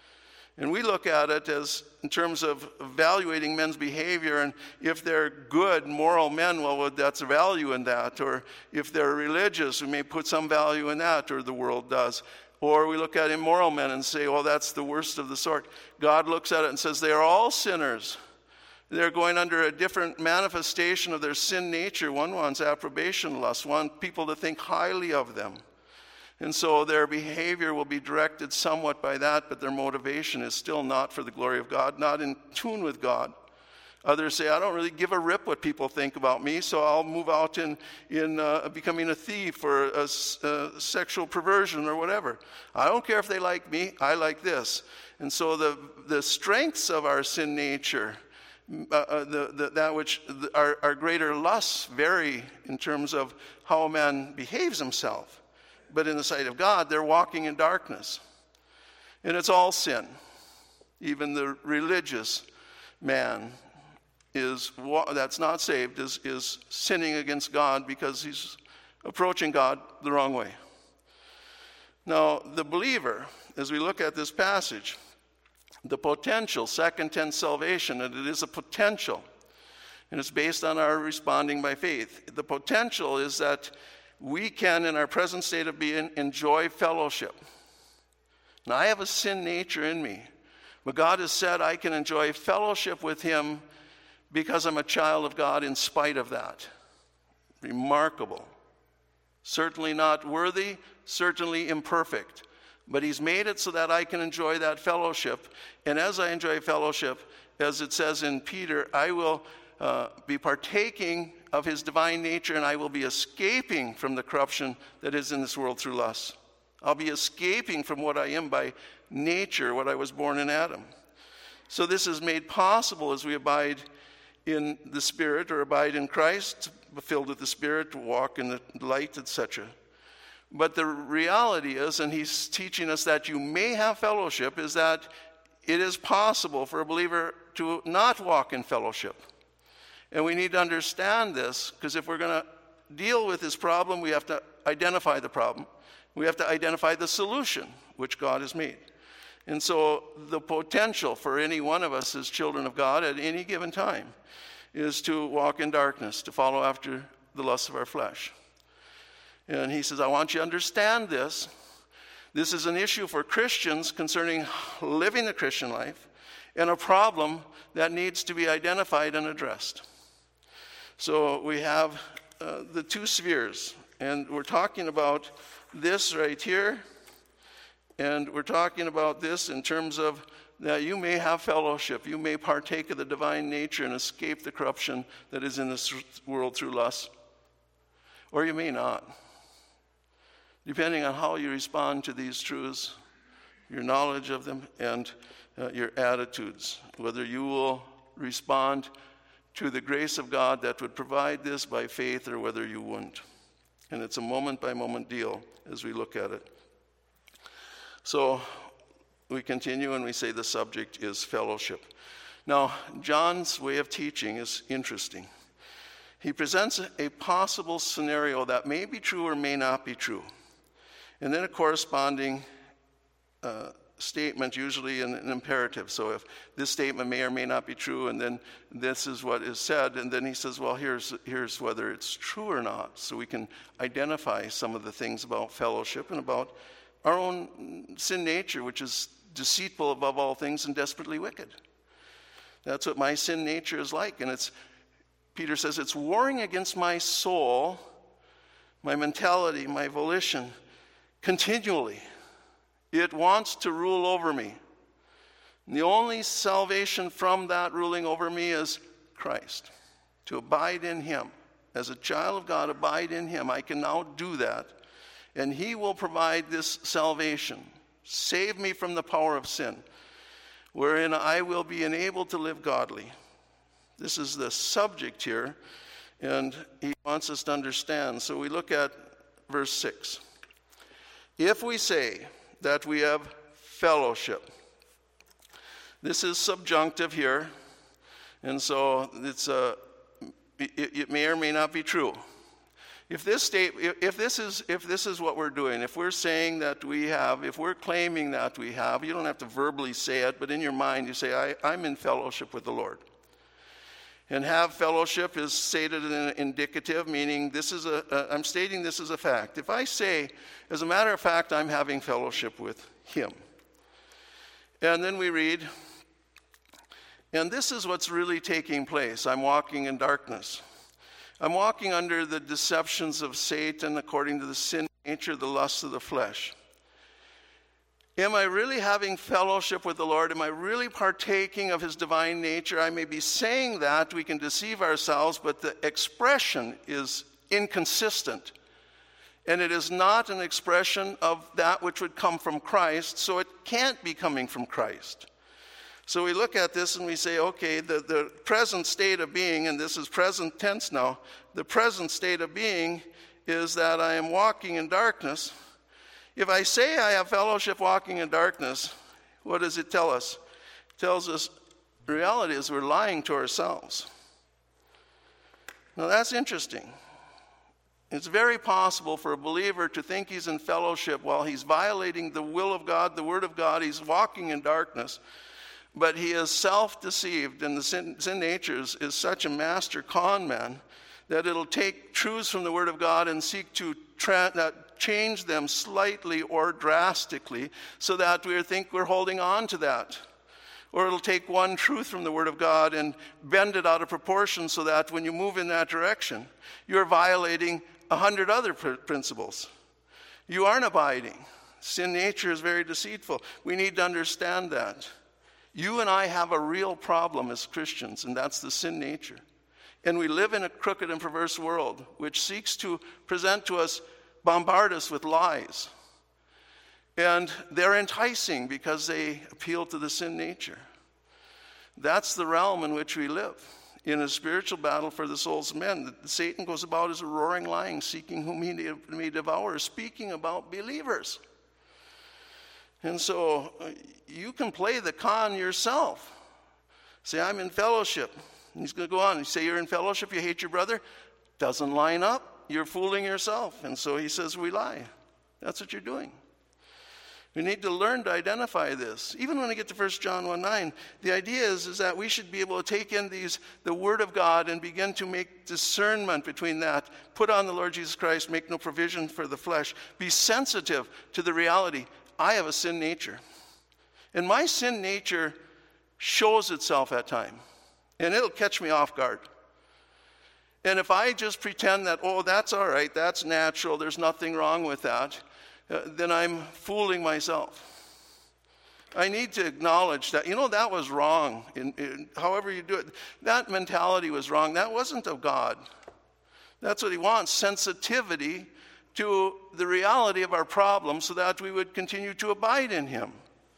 And we look at it as in terms of evaluating men's behavior, and if they're good, moral men, well, that's a value in that. Or if they're religious, we may put some value in that, or the world does. Or we look at immoral men and say, well, that's the worst of the sort. God looks at it and says, they are all sinners. they're going under a different manifestation of their sin nature. One wants approbation lust, want people to think highly of them. And so their behavior will be directed somewhat by that, but their motivation is still not for the glory of God, not in tune with God. Others say, I don't really give a rip what people think about me, so I'll move out in, in uh, becoming a thief or a, a sexual perversion or whatever. I don't care if they like me, I like this. And so the, the strengths of our sin nature, uh, uh, the, the, that which the, our, our greater lusts vary in terms of how a man behaves himself. But in the sight of God, they're walking in darkness. And it's all sin. Even the religious man is that's not saved is, is sinning against God because he's approaching God the wrong way. Now, the believer, as we look at this passage, the potential, second tense salvation, and it is a potential, and it's based on our responding by faith. The potential is that we can, in our present state of being, enjoy fellowship. Now, I have a sin nature in me, but God has said I can enjoy fellowship with him because I'm a child of God in spite of that. Remarkable. Certainly not worthy, certainly imperfect. But he's made it so that I can enjoy that fellowship. And as I enjoy fellowship, as it says in Peter, I will uh, be partaking of his divine nature, and I will be escaping from the corruption that is in this world through lust. I'll be escaping from what I am by nature, what I was born in Adam. So this is made possible as we abide in the Spirit or abide in Christ, filled with the Spirit, walk in the light, et cetera. But the reality is, and he's teaching us that you may have fellowship, is that it is possible for a believer to not walk in fellowship. And we need to understand this, because if we're going to deal with this problem, we have to identify the problem. We have to identify the solution, which God has made. And so the potential for any one of us as children of God at any given time is to walk in darkness, to follow after the lusts of our flesh. And he says, I want you to understand this. This is an issue for Christians concerning living the Christian life and a problem that needs to be identified and addressed. So we have uh, the two spheres, and we're talking about this right here, and we're talking about this in terms of that you may have fellowship, you may partake of the divine nature and escape the corruption that is in this world through lust, or you may not. Depending on how you respond to these truths, your knowledge of them, and uh, your attitudes, whether you will respond to the grace of God that would provide this by faith or whether you wouldn't. And it's a moment-by-moment deal as we look at it. So we continue and we say the subject is fellowship. Now, John's way of teaching is interesting. He presents a possible scenario that may be true or may not be true. And then a corresponding uh, statement, usually an, an imperative. So if this statement may or may not be true, and then this is what is said, and then he says, well, here's, here's whether it's true or not. So we can identify some of the things about fellowship and about our own sin nature, which is deceitful above all things and desperately wicked. That's what my sin nature is like. And it's, Peter says, it's warring against my soul, my mentality, my volition, continually. It wants to rule over me. And the only salvation from that ruling over me is Christ. To abide in him. As a child of God, abide in him. I can now do that. And he will provide this salvation. Save me from the power of sin, wherein I will be enabled to live godly. This is the subject here, and he wants us to understand. So we look at verse six. If we say that we have fellowship, this is subjunctive here, and so it's a, it, it may or may not be true. If this state, if this is, if this is what we're doing, if we're saying that we have, if we're claiming that we have, you don't have to verbally say it, but in your mind you say, I, I'm in fellowship with the Lord. And have fellowship is stated in an indicative, meaning this is a, a, I'm stating this as a fact. If I say, as a matter of fact, I'm having fellowship with him. And then we read, And this is what's really taking place. I'm walking in darkness. I'm walking under the deceptions of Satan according to the sin nature, the lusts of the flesh. Am I really having fellowship with the Lord? Am I really partaking of his divine nature? I may be saying that. We can deceive ourselves, but the expression is inconsistent. And it is not an expression of that which would come from Christ, so it can't be coming from Christ. So we look at this and we say, okay, the, the present state of being, and this is present tense now, the present state of being is that I am walking in darkness. If I say I have fellowship walking in darkness, what does it tell us? It tells us the reality is we're lying to ourselves. Now that's interesting. It's very possible for a believer to think he's in fellowship while he's violating the will of God, the word of God. He's walking in darkness. But he is self-deceived, and the sin, sin nature is, is such a master con man that it'll take truths from the Word of God and seek to tra- uh, change them slightly or drastically so that we think we're holding on to that. Or it'll take one truth from the Word of God and bend it out of proportion so that when you move in that direction, you're violating a hundred other pr- principles. You aren't abiding. Sin nature is very deceitful. We need to understand that. You and I have a real problem as Christians, and that's the sin nature. And we live in a crooked and perverse world which seeks to present to us, bombard us with lies. And they're enticing because they appeal to the sin nature. That's the realm in which we live, in a spiritual battle for the souls of men. Satan goes about as a roaring lion, seeking whom he may devour, speaking about believers. And so you can play the con yourself. Say, I'm in fellowship. And he's going to go on. You say you're in fellowship, you hate your brother. Doesn't line up. You're fooling yourself. And so he says we lie. That's what you're doing. We need to learn to identify this. Even when we get to First John one nine, the idea is, is that we should be able to take in these the Word of God and begin to make discernment between that. Put on the Lord Jesus Christ, make no provision for the flesh. Be sensitive to the reality. I have a sin nature. And my sin nature shows itself at times. And it'll catch me off guard. And if I just pretend that, oh, that's all right, that's natural, there's nothing wrong with that, uh, then I'm fooling myself. I need to acknowledge that, you know, that was wrong. In, in, however you do it, that mentality was wrong. That wasn't of God. That's what he wants, sensitivity to the reality of our problem so that we would continue to abide in him.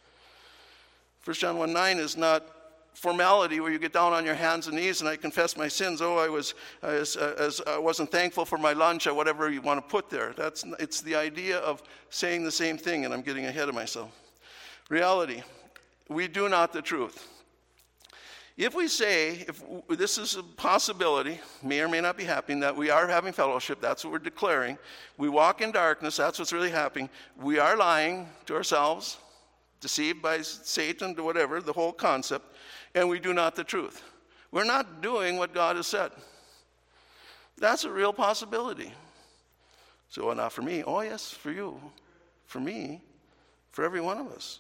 First John one nine is not formality where you get down on your hands and knees and I confess my sins. Oh, I was I, was, uh, I wasn't thankful for my lunch or whatever you want to put there. That's it's the idea of saying the same thing, and I'm getting ahead of myself. Reality, we do not the truth. If we say, if this is a possibility, may or may not be happening, that we are having fellowship, that's what we're declaring. We walk in darkness, that's what's really happening. We are lying to ourselves, deceived by Satan, to whatever, the whole concept, and we do not the truth. We're not doing what God has said. That's a real possibility. So, well, not for me. Oh, yes, for you, for me, for every one of us.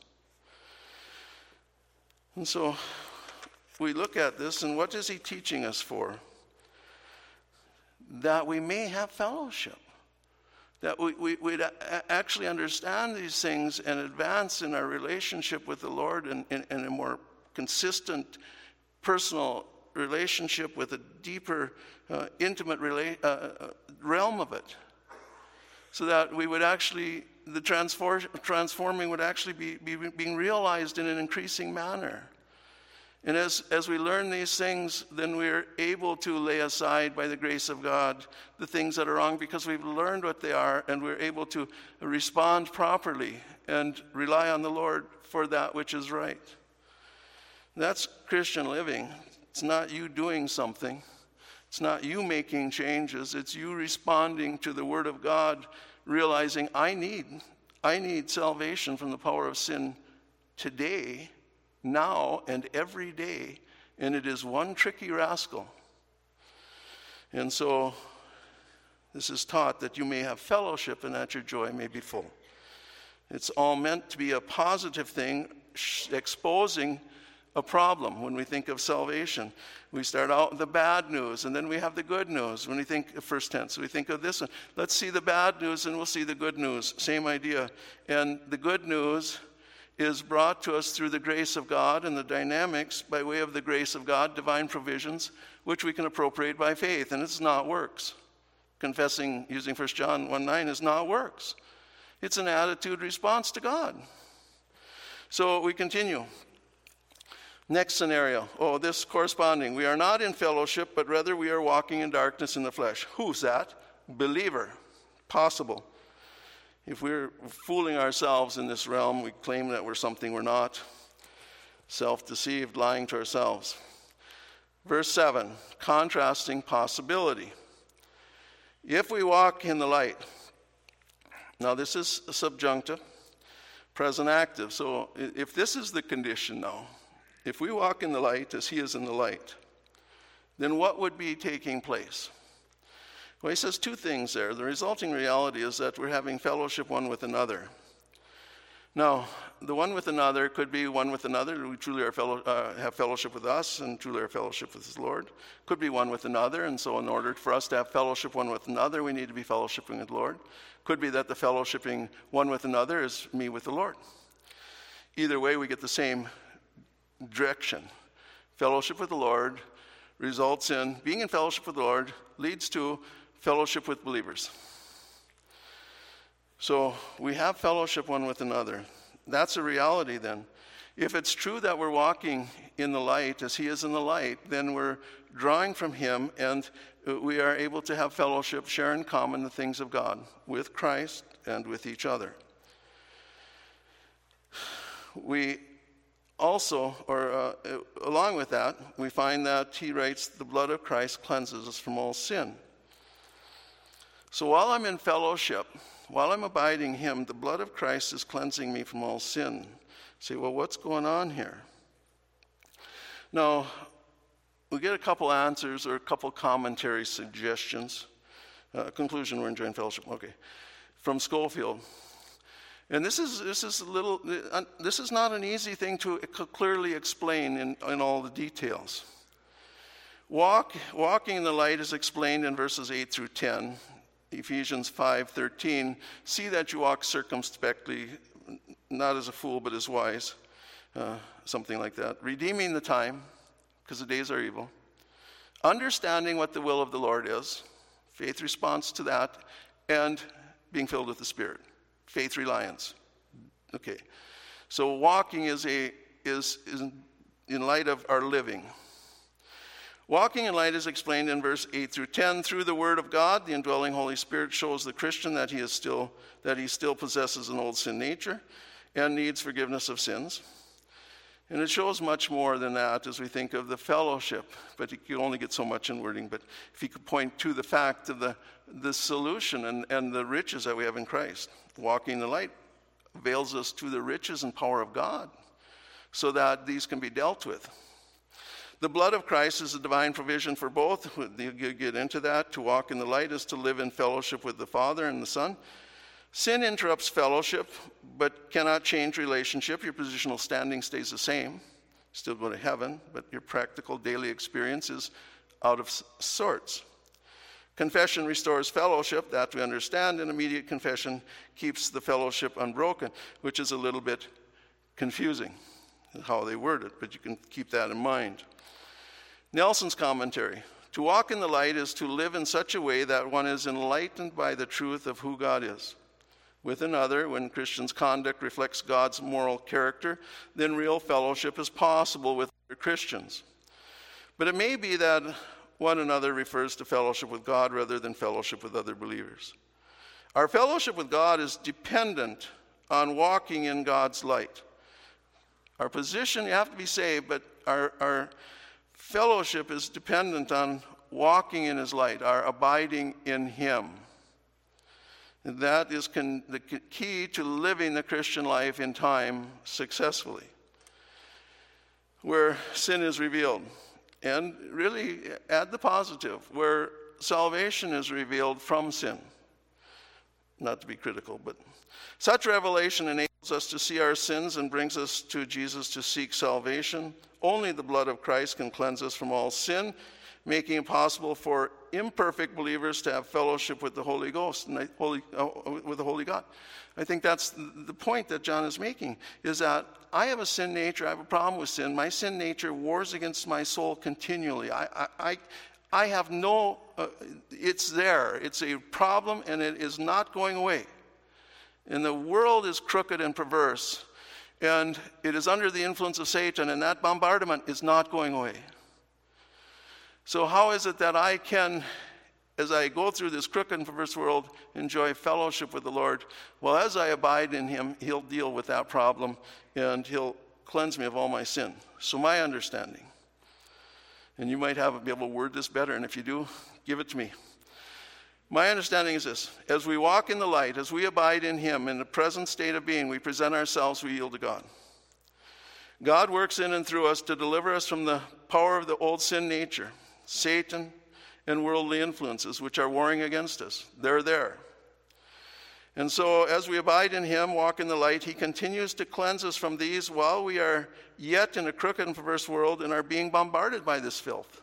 And so we look at this, and what is he teaching us for? That we may have fellowship. That we, we, we'd a- actually understand these things and advance in our relationship with the Lord in, in, in a more consistent, personal relationship with a deeper, uh, intimate rela- uh, realm of it. So that we would actually, the transform, transforming would actually be, be being realized in an increasing manner. And as, as we learn these things, then we're able to lay aside, by the grace of God, the things that are wrong because we've learned what they are, and we're able to respond properly and rely on the Lord for that which is right. That's Christian living. It's not you doing something. It's not you making changes. It's you responding to the Word of God, realizing I need, I need salvation from the power of sin today, now and every day, and it is one tricky rascal. And so this is taught that you may have fellowship and that your joy may be full. It's all meant to be a positive thing, exposing a problem when we think of salvation. We start out with the bad news, and then we have the good news. When we think of first tense, we think of this one. Let's see the bad news, and we'll see the good news. Same idea. And the good news is brought to us through the grace of God and the dynamics by way of the grace of God, divine provisions, which we can appropriate by faith. And it's not works. Confessing, using First John one nine, is not works. It's an attitude response to God. So we continue. Next scenario. Oh, this corresponding. We are not in fellowship, but rather we are walking in darkness in the flesh. Who's that? Believer. Possible. If we're fooling ourselves in this realm, we claim that we're something we're not. Self-deceived, lying to ourselves. Verse seven, contrasting possibility. If we walk in the light. Now this is subjunctive, present active. So if this is the condition now, if we walk in the light as he is in the light, then what would be taking place? Well, he says two things there. The resulting reality is that we're having fellowship one with another. Now, the one with another could be one with another. We truly are fellow, uh, have fellowship with us and truly are fellowship with his Lord. Could be one with another, and so in order for us to have fellowship one with another, we need to be fellowshipping with the Lord. Could be that the fellowshipping one with another is me with the Lord. Either way, we get the same direction. Fellowship with the Lord results in, being in fellowship with the Lord leads to fellowship with believers. So we have fellowship one with another. That's a reality then. If it's true that we're walking in the light as he is in the light, then we're drawing from him and we are able to have fellowship, share in common the things of God with Christ and with each other. We also, or uh, along with that, we find that he writes, the blood of Christ cleanses us from all sin. So while I'm in fellowship, while I'm abiding him, the blood of Christ is cleansing me from all sin. Say, well, what's going on here? Now, we get a couple answers or a couple commentary suggestions. Uh, conclusion, we're enjoying fellowship. Okay. From Schofield. And this is this is a little uh, this is not an easy thing to clearly explain in, in all the details. Walk walking in the light is explained in verses eight through ten. Ephesians five thirteen, see that you walk circumspectly, not as a fool, but as wise. Uh, something like that. Redeeming the time, because the days are evil. Understanding what the will of the Lord is. Faith response to that. And being filled with the Spirit. Faith reliance. Okay. So walking is a is, is in light of our living. Walking in light is explained in verse eight through ten. Through the word of God, the indwelling Holy Spirit shows the Christian that he is still that he still possesses an old sin nature and needs forgiveness of sins. And it shows much more than that as we think of the fellowship. But you can only get so much in wording. But if you could point to the fact of the, the solution and, and the riches that we have in Christ. Walking in the light avails us to the riches and power of God so that these can be dealt with. The blood of Christ is a divine provision for both. You get into that. To walk in the light is to live in fellowship with the Father and the Son. Sin interrupts fellowship, but cannot change relationship. Your positional standing stays the same. Still go to heaven, but your practical daily experience is out of sorts. Confession restores fellowship, that we understand, and immediate confession keeps the fellowship unbroken, which is a little bit confusing, how they word it, but you can keep that in mind. Nelson's commentary. To walk in the light is to live in such a way that one is enlightened by the truth of who God is. With another, when Christians' conduct reflects God's moral character, then real fellowship is possible with other Christians. But it may be that one another refers to fellowship with God rather than fellowship with other believers. Our fellowship with God is dependent on walking in God's light. Our position, you have to be saved, but our, our fellowship is dependent on walking in his light, our abiding in him. And that is con- the key to living the Christian life in time successfully, where sin is revealed. And really, add the positive, where salvation is revealed from sin. not to be critical, but such revelation enables us to see our sins and brings us to Jesus to seek salvation. Only the blood of Christ can cleanse us from all sin, making it possible for imperfect believers to have fellowship with the Holy Ghost and Holy, uh, with the Holy God. I think that's the point that John is making, is that I have a sin nature. I have a problem with sin. My sin nature wars against my soul continually. I, I, I, I have no, uh, it's there. It's a problem, and it is not going away. And the world is crooked and perverse, and it is under the influence of Satan, and that bombardment is not going away. So how is it that I can, as I go through this crooked and perverse world, enjoy fellowship with the Lord? Well, as I abide in him, he'll deal with that problem, and he'll cleanse me of all my sin. So my understanding, and you might have be able to word this better, and if you do, give it to me. My understanding is this: as we walk in the light, as we abide in him, in the present state of being, we present ourselves, we yield to God. God works in and through us to deliver us from the power of the old sin nature, Satan, and worldly influences which are warring against us. They're there. And so as we abide in him, walk in the light, he continues to cleanse us from these while we are yet in a crooked and perverse world and are being bombarded by this filth.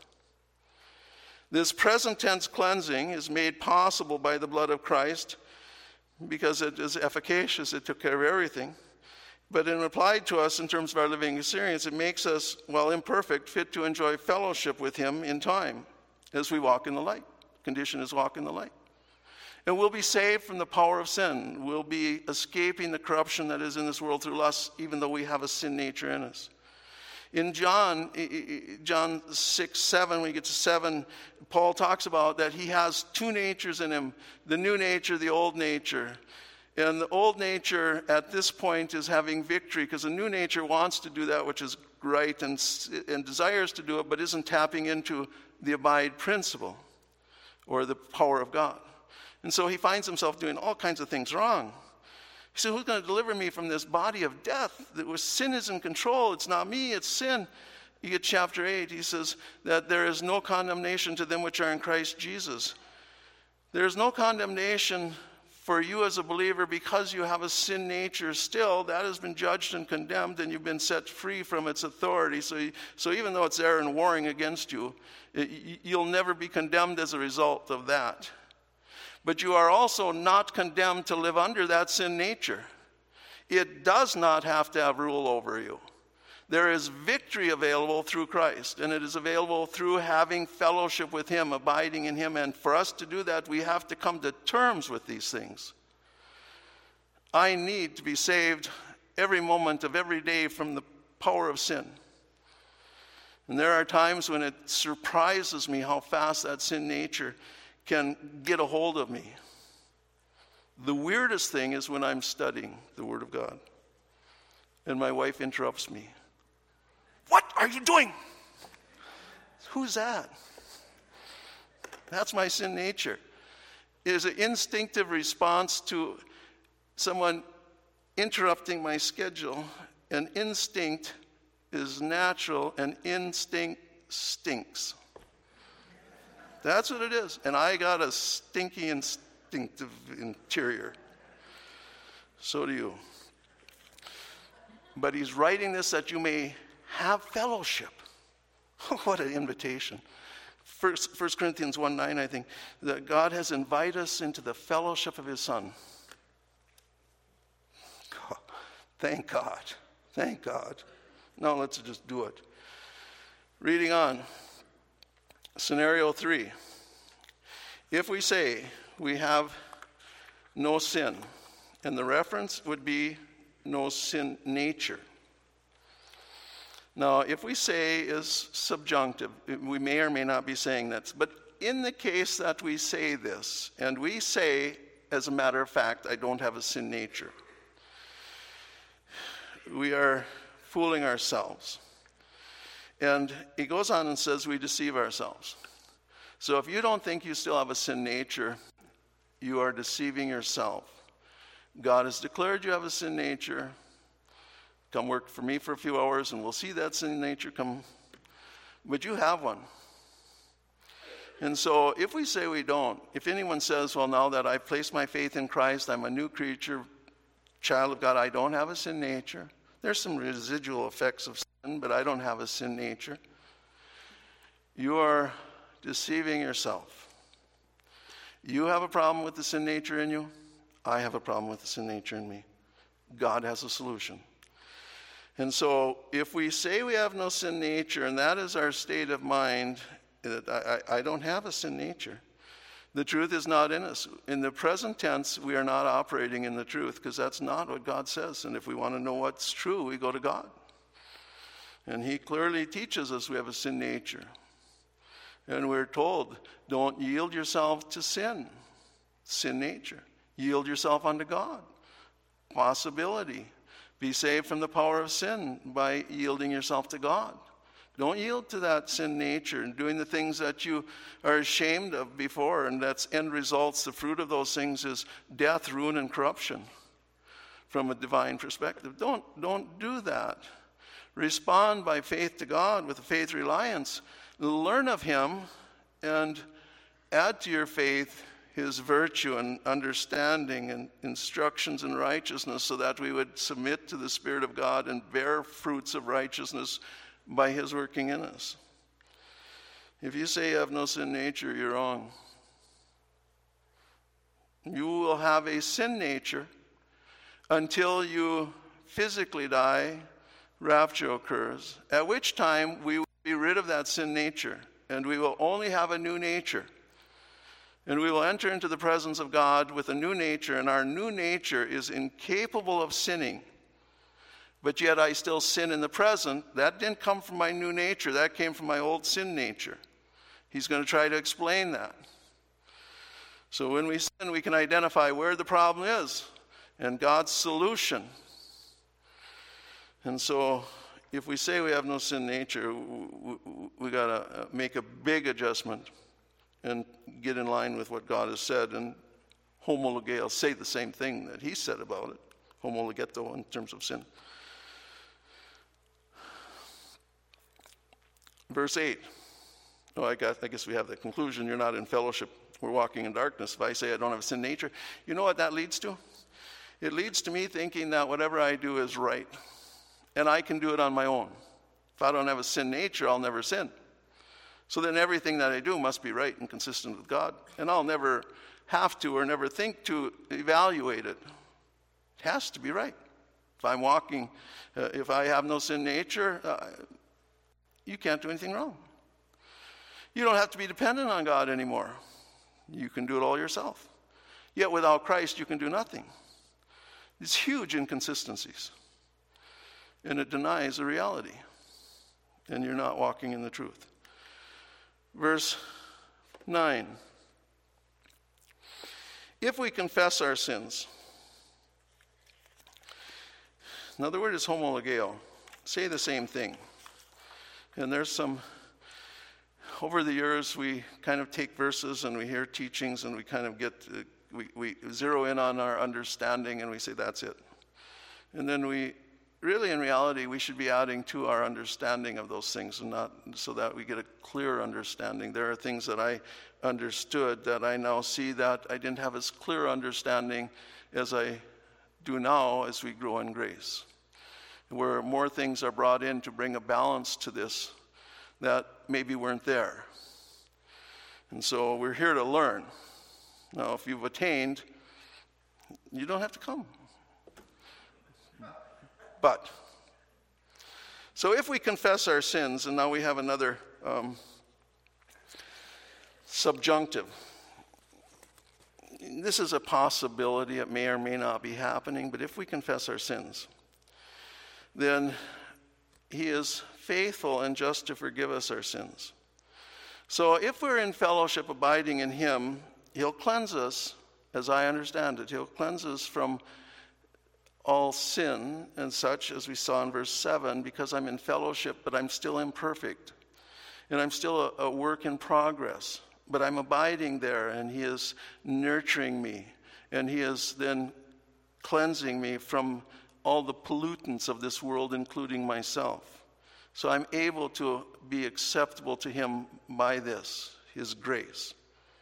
This present tense cleansing is made possible by the blood of Christ because it is efficacious. It took care of everything. But in applied to us in terms of our living experience, it makes us, while imperfect, fit to enjoy fellowship with him in time as we walk in the light. Condition is walk in the light. And we'll be saved from the power of sin. We'll be escaping the corruption that is in this world through lust, even though we have a sin nature in us. In John, John six, seven, when we get to seven, Paul talks about that he has two natures in him, the new nature, the old nature. And the old nature at this point is having victory because the new nature wants to do that which is right and, and desires to do it, but isn't tapping into the abide principle or the power of God. And so he finds himself doing all kinds of things wrong. He said, who's going to deliver me from this body of death? That was sin is in control. It's not me, it's sin. You get chapter eight. He says that there is no condemnation to them which are in Christ Jesus. There is no condemnation for you as a believer because you have a sin nature still. That has been judged and condemned, and you've been set free from its authority. So, you, so even though it's there and warring against you, it, you'll never be condemned as a result of that. But you are also not condemned to live under that sin nature. It does not have to have rule over you. There is victory available through Christ, and it is available through having fellowship with him, abiding in him. And for us to do that, we have to come to terms with these things. I need to be saved every moment of every day from the power of sin. And there are times when it surprises me how fast that sin nature can get a hold of me. The weirdest thing is when I'm studying the Word of God and my wife interrupts me. What are you doing? Who's that? That's my sin nature. It is an instinctive response to someone interrupting my schedule. And instinct is natural, and instinct stinks. That's what it is. And I got a stinky, instinctive interior. So do you. But he's writing this that you may have fellowship. What an invitation. First, First Corinthians one nine, I think, that God has invited us into the fellowship of his Son. God, thank God. Thank God. Now let's just do it. Reading on. Scenario three. If we say we have no sin, and the reference would be no sin nature. Now, if we say is subjunctive, we may or may not be saying that. But in the case that we say this, and we say, as a matter of fact, I don't have a sin nature, we are fooling ourselves. And he goes on and says we deceive ourselves. So if you don't think you still have a sin nature, you are deceiving yourself. God has declared you have a sin nature. Come work for me for a few hours and we'll see that sin nature come. But you have one. And so if we say we don't, if anyone says, well, now that I've placed my faith in Christ, I'm a new creature, child of God, I don't have a sin nature. There's some residual effects of sin, but I don't have a sin nature. You are deceiving yourself. You have a problem with the sin nature in you. I have a problem with the sin nature in me. God has a solution. And so if we say we have no sin nature, and that is our state of mind, that I, I, I don't have a sin nature, the truth is not in us. In the present tense, we are not operating in the truth, because that's not what God says. And if we want to know what's true, we go to God. And he clearly teaches us we have a sin nature. And we're told, don't yield yourself to sin, sin nature. Yield yourself unto God. Possibility. Be saved from the power of sin by yielding yourself to God. Don't yield to that sin nature and doing the things that you are ashamed of before, and that's end results. The fruit of those things is death, ruin, and corruption from a divine perspective. Don't, don't do that. Respond by faith to God with a faith reliance. Learn of him and add to your faith his virtue and understanding and instructions in righteousness, so that we would submit to the Spirit of God and bear fruits of righteousness by his working in us. If you say you have no sin nature, you're wrong. You will have a sin nature until you physically die, rapture occurs, at which time we will be rid of that sin nature, and we will only have a new nature. And we will enter into the presence of God with a new nature, and our new nature is incapable of sinning. But yet I still sin in the present. That didn't come from my new nature. That came from my old sin nature. He's going to try to explain that. So when we sin, we can identify where the problem is and God's solution. And so if we say we have no sin nature, we, we, we got to make a big adjustment and get in line with what God has said. And homologeo, say the same thing that he said about it. Homologeto in terms of sin. Verse eight. Oh, I guess, I guess we have the conclusion. You're not in fellowship. We're walking in darkness. If I say I don't have a sin nature, you know what that leads to? It leads to me thinking that whatever I do is right. And I can do it on my own. If I don't have a sin nature, I'll never sin. So then everything that I do must be right and consistent with God. And I'll never have to or never think to evaluate it. It has to be right. If I'm walking, uh, if I have no sin nature, uh, you can't do anything wrong. You don't have to be dependent on God anymore. You can do it all yourself. Yet without Christ, you can do nothing. It's huge inconsistencies. And it denies the reality. And you're not walking in the truth. Verse nine. If we confess our sins. Another word is homologeo. Say the same thing. And there's some, over the years, we kind of take verses and we hear teachings and we kind of get, uh, we, we zero in on our understanding and we say that's it. And then we, really in reality, we should be adding to our understanding of those things, and not so that we get a clear understanding. There are things that I understood that I now see that I didn't have as clear understanding as I do now as we grow in grace. Where more things are brought in to bring a balance to this that maybe weren't there. And so we're here to learn. Now, if you've attained, you don't have to come. But, so if we confess our sins, and now we have another um, subjunctive. This is a possibility. It may or may not be happening, but if we confess our sins, then he is faithful and just to forgive us our sins. So if we're in fellowship abiding in him, he'll cleanse us, as I understand it. He'll cleanse us from all sin and such, as we saw in verse seven, because I'm in fellowship, but I'm still imperfect. And I'm still a, a work in progress. But I'm abiding there, and he is nurturing me. And he is then cleansing me from all the pollutants of this world, including myself. So I'm able to be acceptable to him by this. his grace.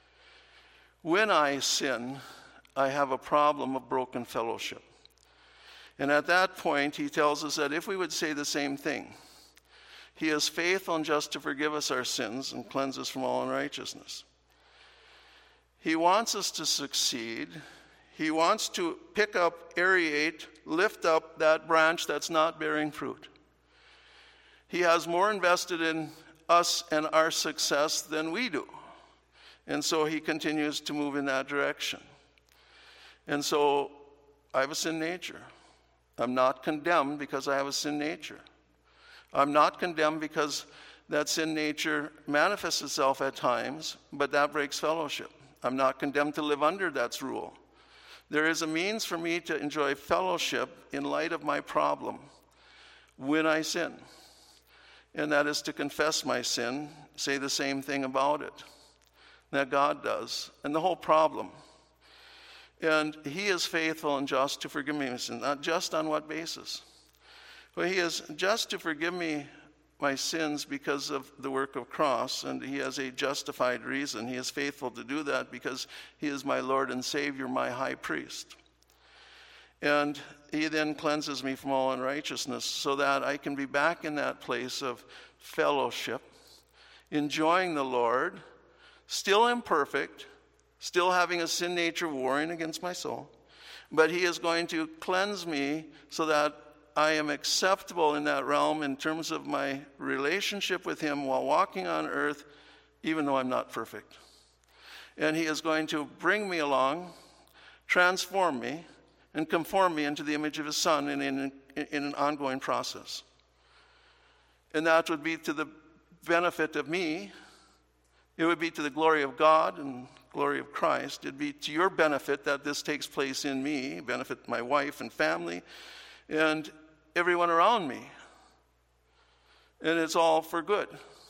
When I sin, I have a problem of broken fellowship. And at that point, he tells us that if we would say the same thing, he is faithful and just to forgive us our sins and cleanse us from all unrighteousness. He wants us to succeed. He wants to pick up, aerate, lift up that branch that's not bearing fruit. He has more invested in us and our success than we do. And so he continues to move in that direction. And so I have a sin nature. I'm not condemned because I have a sin nature. I'm not condemned because that sin nature manifests itself at times, but that breaks fellowship. I'm not condemned to live under that rule. There is a means for me to enjoy fellowship in light of my problem when I sin. And that is to confess my sin, say the same thing about it that God does, and the whole problem. And he is faithful and just to forgive me my sin. Not just on what basis? Well, he is just to forgive me my sins because of the work of cross, and he has a justified reason. He is faithful to do that because he is my Lord and Savior, my high priest. And he then cleanses me from all unrighteousness so that I can be back in that place of fellowship, enjoying the Lord, still imperfect, still having a sin nature warring against my soul, but he is going to cleanse me so that I am acceptable in that realm in terms of my relationship with him while walking on earth, even though I'm not perfect. And he is going to bring me along, transform me, and conform me into the image of his Son in, in, in an ongoing process. And that would be to the benefit of me. It would be to the glory of God and glory of Christ. It would be to your benefit that this takes place in me, benefit my wife and family, and everyone around me. And it's all for good.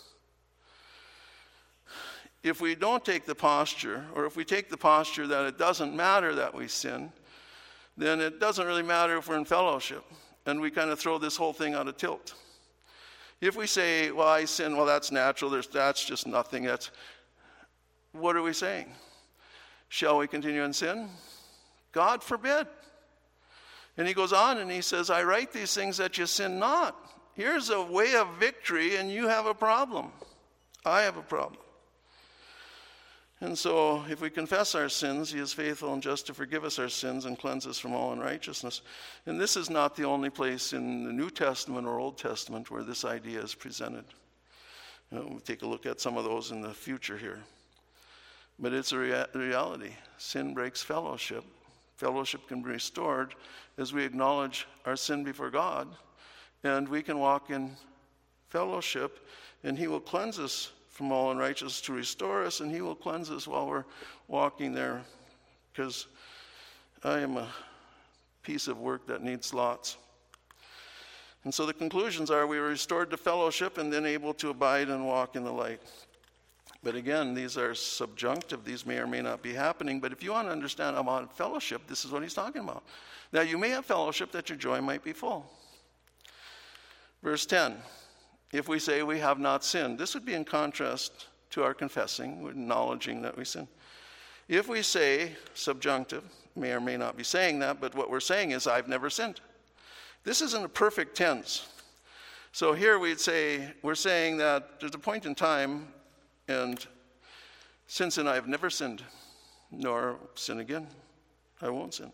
If we don't take the posture, or if we take the posture that it doesn't matter that we sin, then it doesn't really matter if we're in fellowship. And we kind of throw this whole thing out of tilt. If we say, well, I sin, well, that's natural, There's, that's just nothing. That's, what are we saying? Shall we continue in sin? God forbid. And he goes on and he says, I write these things that you sin not. Here's a way of victory, and you have a problem. I have a problem. And so if we confess our sins, he is faithful and just to forgive us our sins and cleanse us from all unrighteousness. And this is not the only place in the New Testament or Old Testament where this idea is presented. You know, we'll take a look at some of those in the future here. But it's a rea- reality. Sin breaks fellowship. Fellowship can be restored as we acknowledge our sin before God, and we can walk in fellowship, and he will cleanse us from all unrighteousness to restore us, and he will cleanse us while we're walking there, because I am a piece of work that needs lots. And so the conclusions are we were restored to fellowship and then able to abide and walk in the light. But again, these are subjunctive. These may or may not be happening. But if you want to understand about fellowship, this is what he's talking about. Now, you may have fellowship that your joy might be full. Verse ten, if we say we have not sinned, this would be in contrast to our confessing, acknowledging that we sin. If we say, subjunctive, may or may not be saying that, but what we're saying is, I've never sinned. This isn't a perfect tense. So here we'd say, we're saying that there's a point in time, and since then I have never sinned, nor sin again. I won't sin.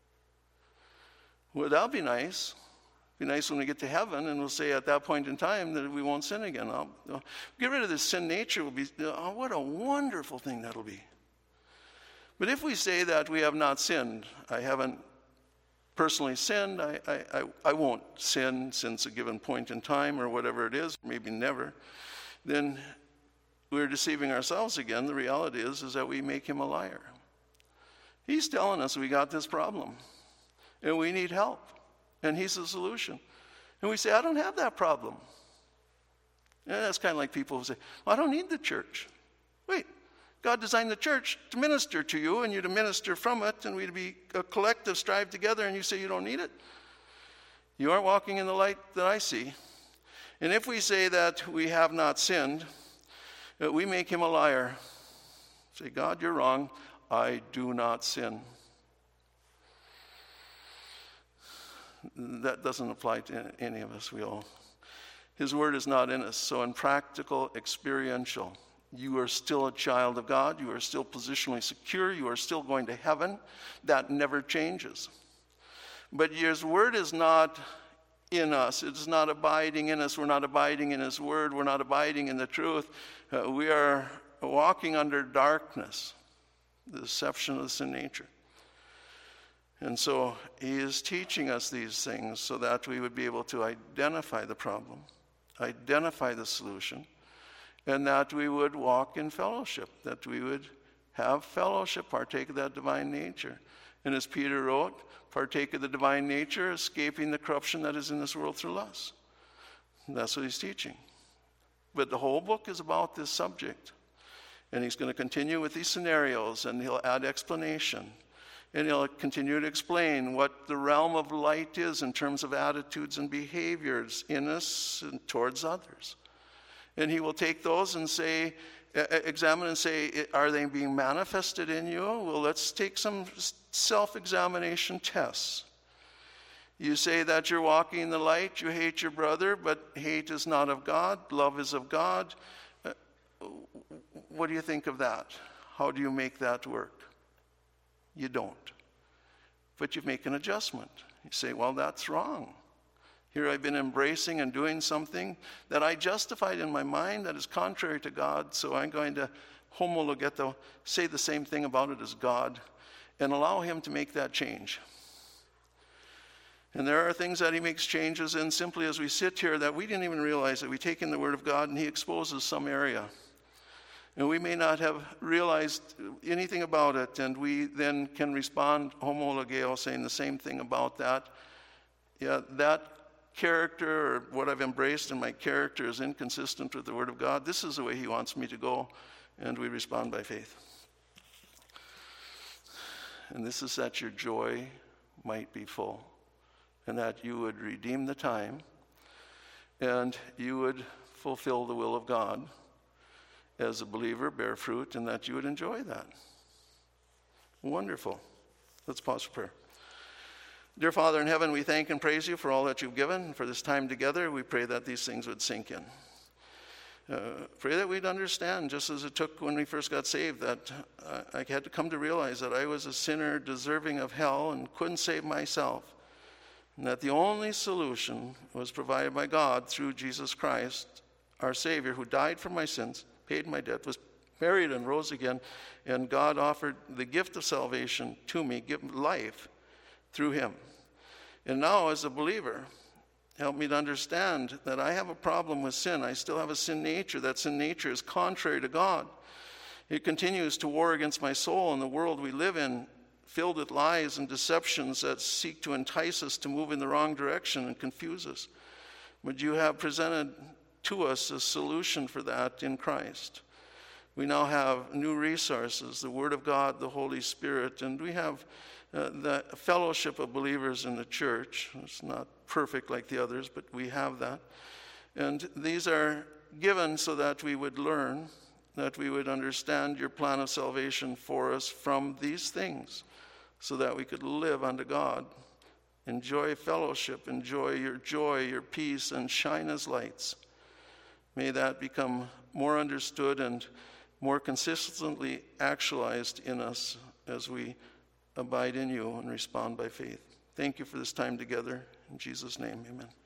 Well, that'll be nice. It'll be nice when we get to heaven, and we'll say at that point in time that we won't sin again. I'll, I'll get rid of this sin nature. Will be oh, what a wonderful thing that'll be. But if we say that we have not sinned, I haven't personally sinned, I, I, I, I won't sin since a given point in time or whatever it is, maybe never, then we're deceiving ourselves again. The reality is, is that we make him a liar. He's telling us we got this problem, and we need help, and he's the solution. And we say, I don't have that problem. And that's kind of like people who say, well, I don't need the church. Wait, God designed the church to minister to you, and you to minister from it, and we to be a collective strive together, and you say you don't need it. You aren't walking in the light that I see. And if we say that we have not sinned, Uh, we make him a liar. Say, God, you're wrong. I do not sin. That doesn't apply to any of us. We all, his word is not in us. So in practical, experiential, you are still a child of God. You are still positionally secure. You are still going to heaven. That never changes. But his word is not in us. It's not abiding in us. We're not abiding in his word. We're not abiding in the truth. Uh, we are walking under darkness, the deception of the sin nature. And so he is teaching us these things so that we would be able to identify the problem, identify the solution, and that we would walk in fellowship, that we would have fellowship, partake of that divine nature. And as Peter wrote, partake of the divine nature, escaping the corruption that is in this world through lust. And that's what he's teaching. But the whole book is about this subject. And he's going to continue with these scenarios, and he'll add explanation. And he'll continue to explain what the realm of light is in terms of attitudes and behaviors in us and towards others. And he will take those and say, examine and say, are they being manifested in you? Well, let's take some self-examination tests. You say that you're walking in the light, you hate your brother, but hate is not of God, love is of God. What do you think of that? How do you make that work? You don't. But you make an adjustment. You say, well, that's wrong. Here I've been embracing and doing something that I justified in my mind that is contrary to God, so I'm going to homologeto, say the same thing about it as God, and allow him to make that change. And there are things that he makes changes in simply as we sit here that we didn't even realize that we take in the Word of God and he exposes some area. And we may not have realized anything about it, and we then can respond homologeo, saying the same thing about that. Yeah, that character, or what I've embraced in my character, is inconsistent with the Word of God. This is the way he wants me to go, and we respond by faith. And this is that your joy might be full, and that you would redeem the time, and you would fulfill the will of God as a believer, bear fruit, and that you would enjoy that. Wonderful. Let's pause for prayer. Dear Father in heaven, we thank and praise you for all that you've given. For this time together, we pray that these things would sink in. Uh, pray that we'd understand, just as it took when we first got saved, that uh, I had to come to realize that I was a sinner deserving of hell and couldn't save myself. And that the only solution was provided by God through Jesus Christ, our Savior, who died for my sins, paid my debt, was buried and rose again, and God offered the gift of salvation to me, give life through him. And now as a believer, help me to understand that I have a problem with sin. I still have a sin nature. That sin nature is contrary to God. It continues to war against my soul and the world we live in, filled with lies and deceptions that seek to entice us to move in the wrong direction and confuse us. But you have presented to us a solution for that in Christ. We now have new resources, the Word of God, the Holy Spirit, and we have uh, the fellowship of believers in the church. It's not perfect like the others, but we have that. And these are given so that we would learn, that we would understand your plan of salvation for us from these things, so that we could live unto God, enjoy fellowship, enjoy your joy, your peace, and shine as lights. May that become more understood and more consistently actualized in us as we abide in you and respond by faith. Thank you for this time together. In Jesus' name, amen.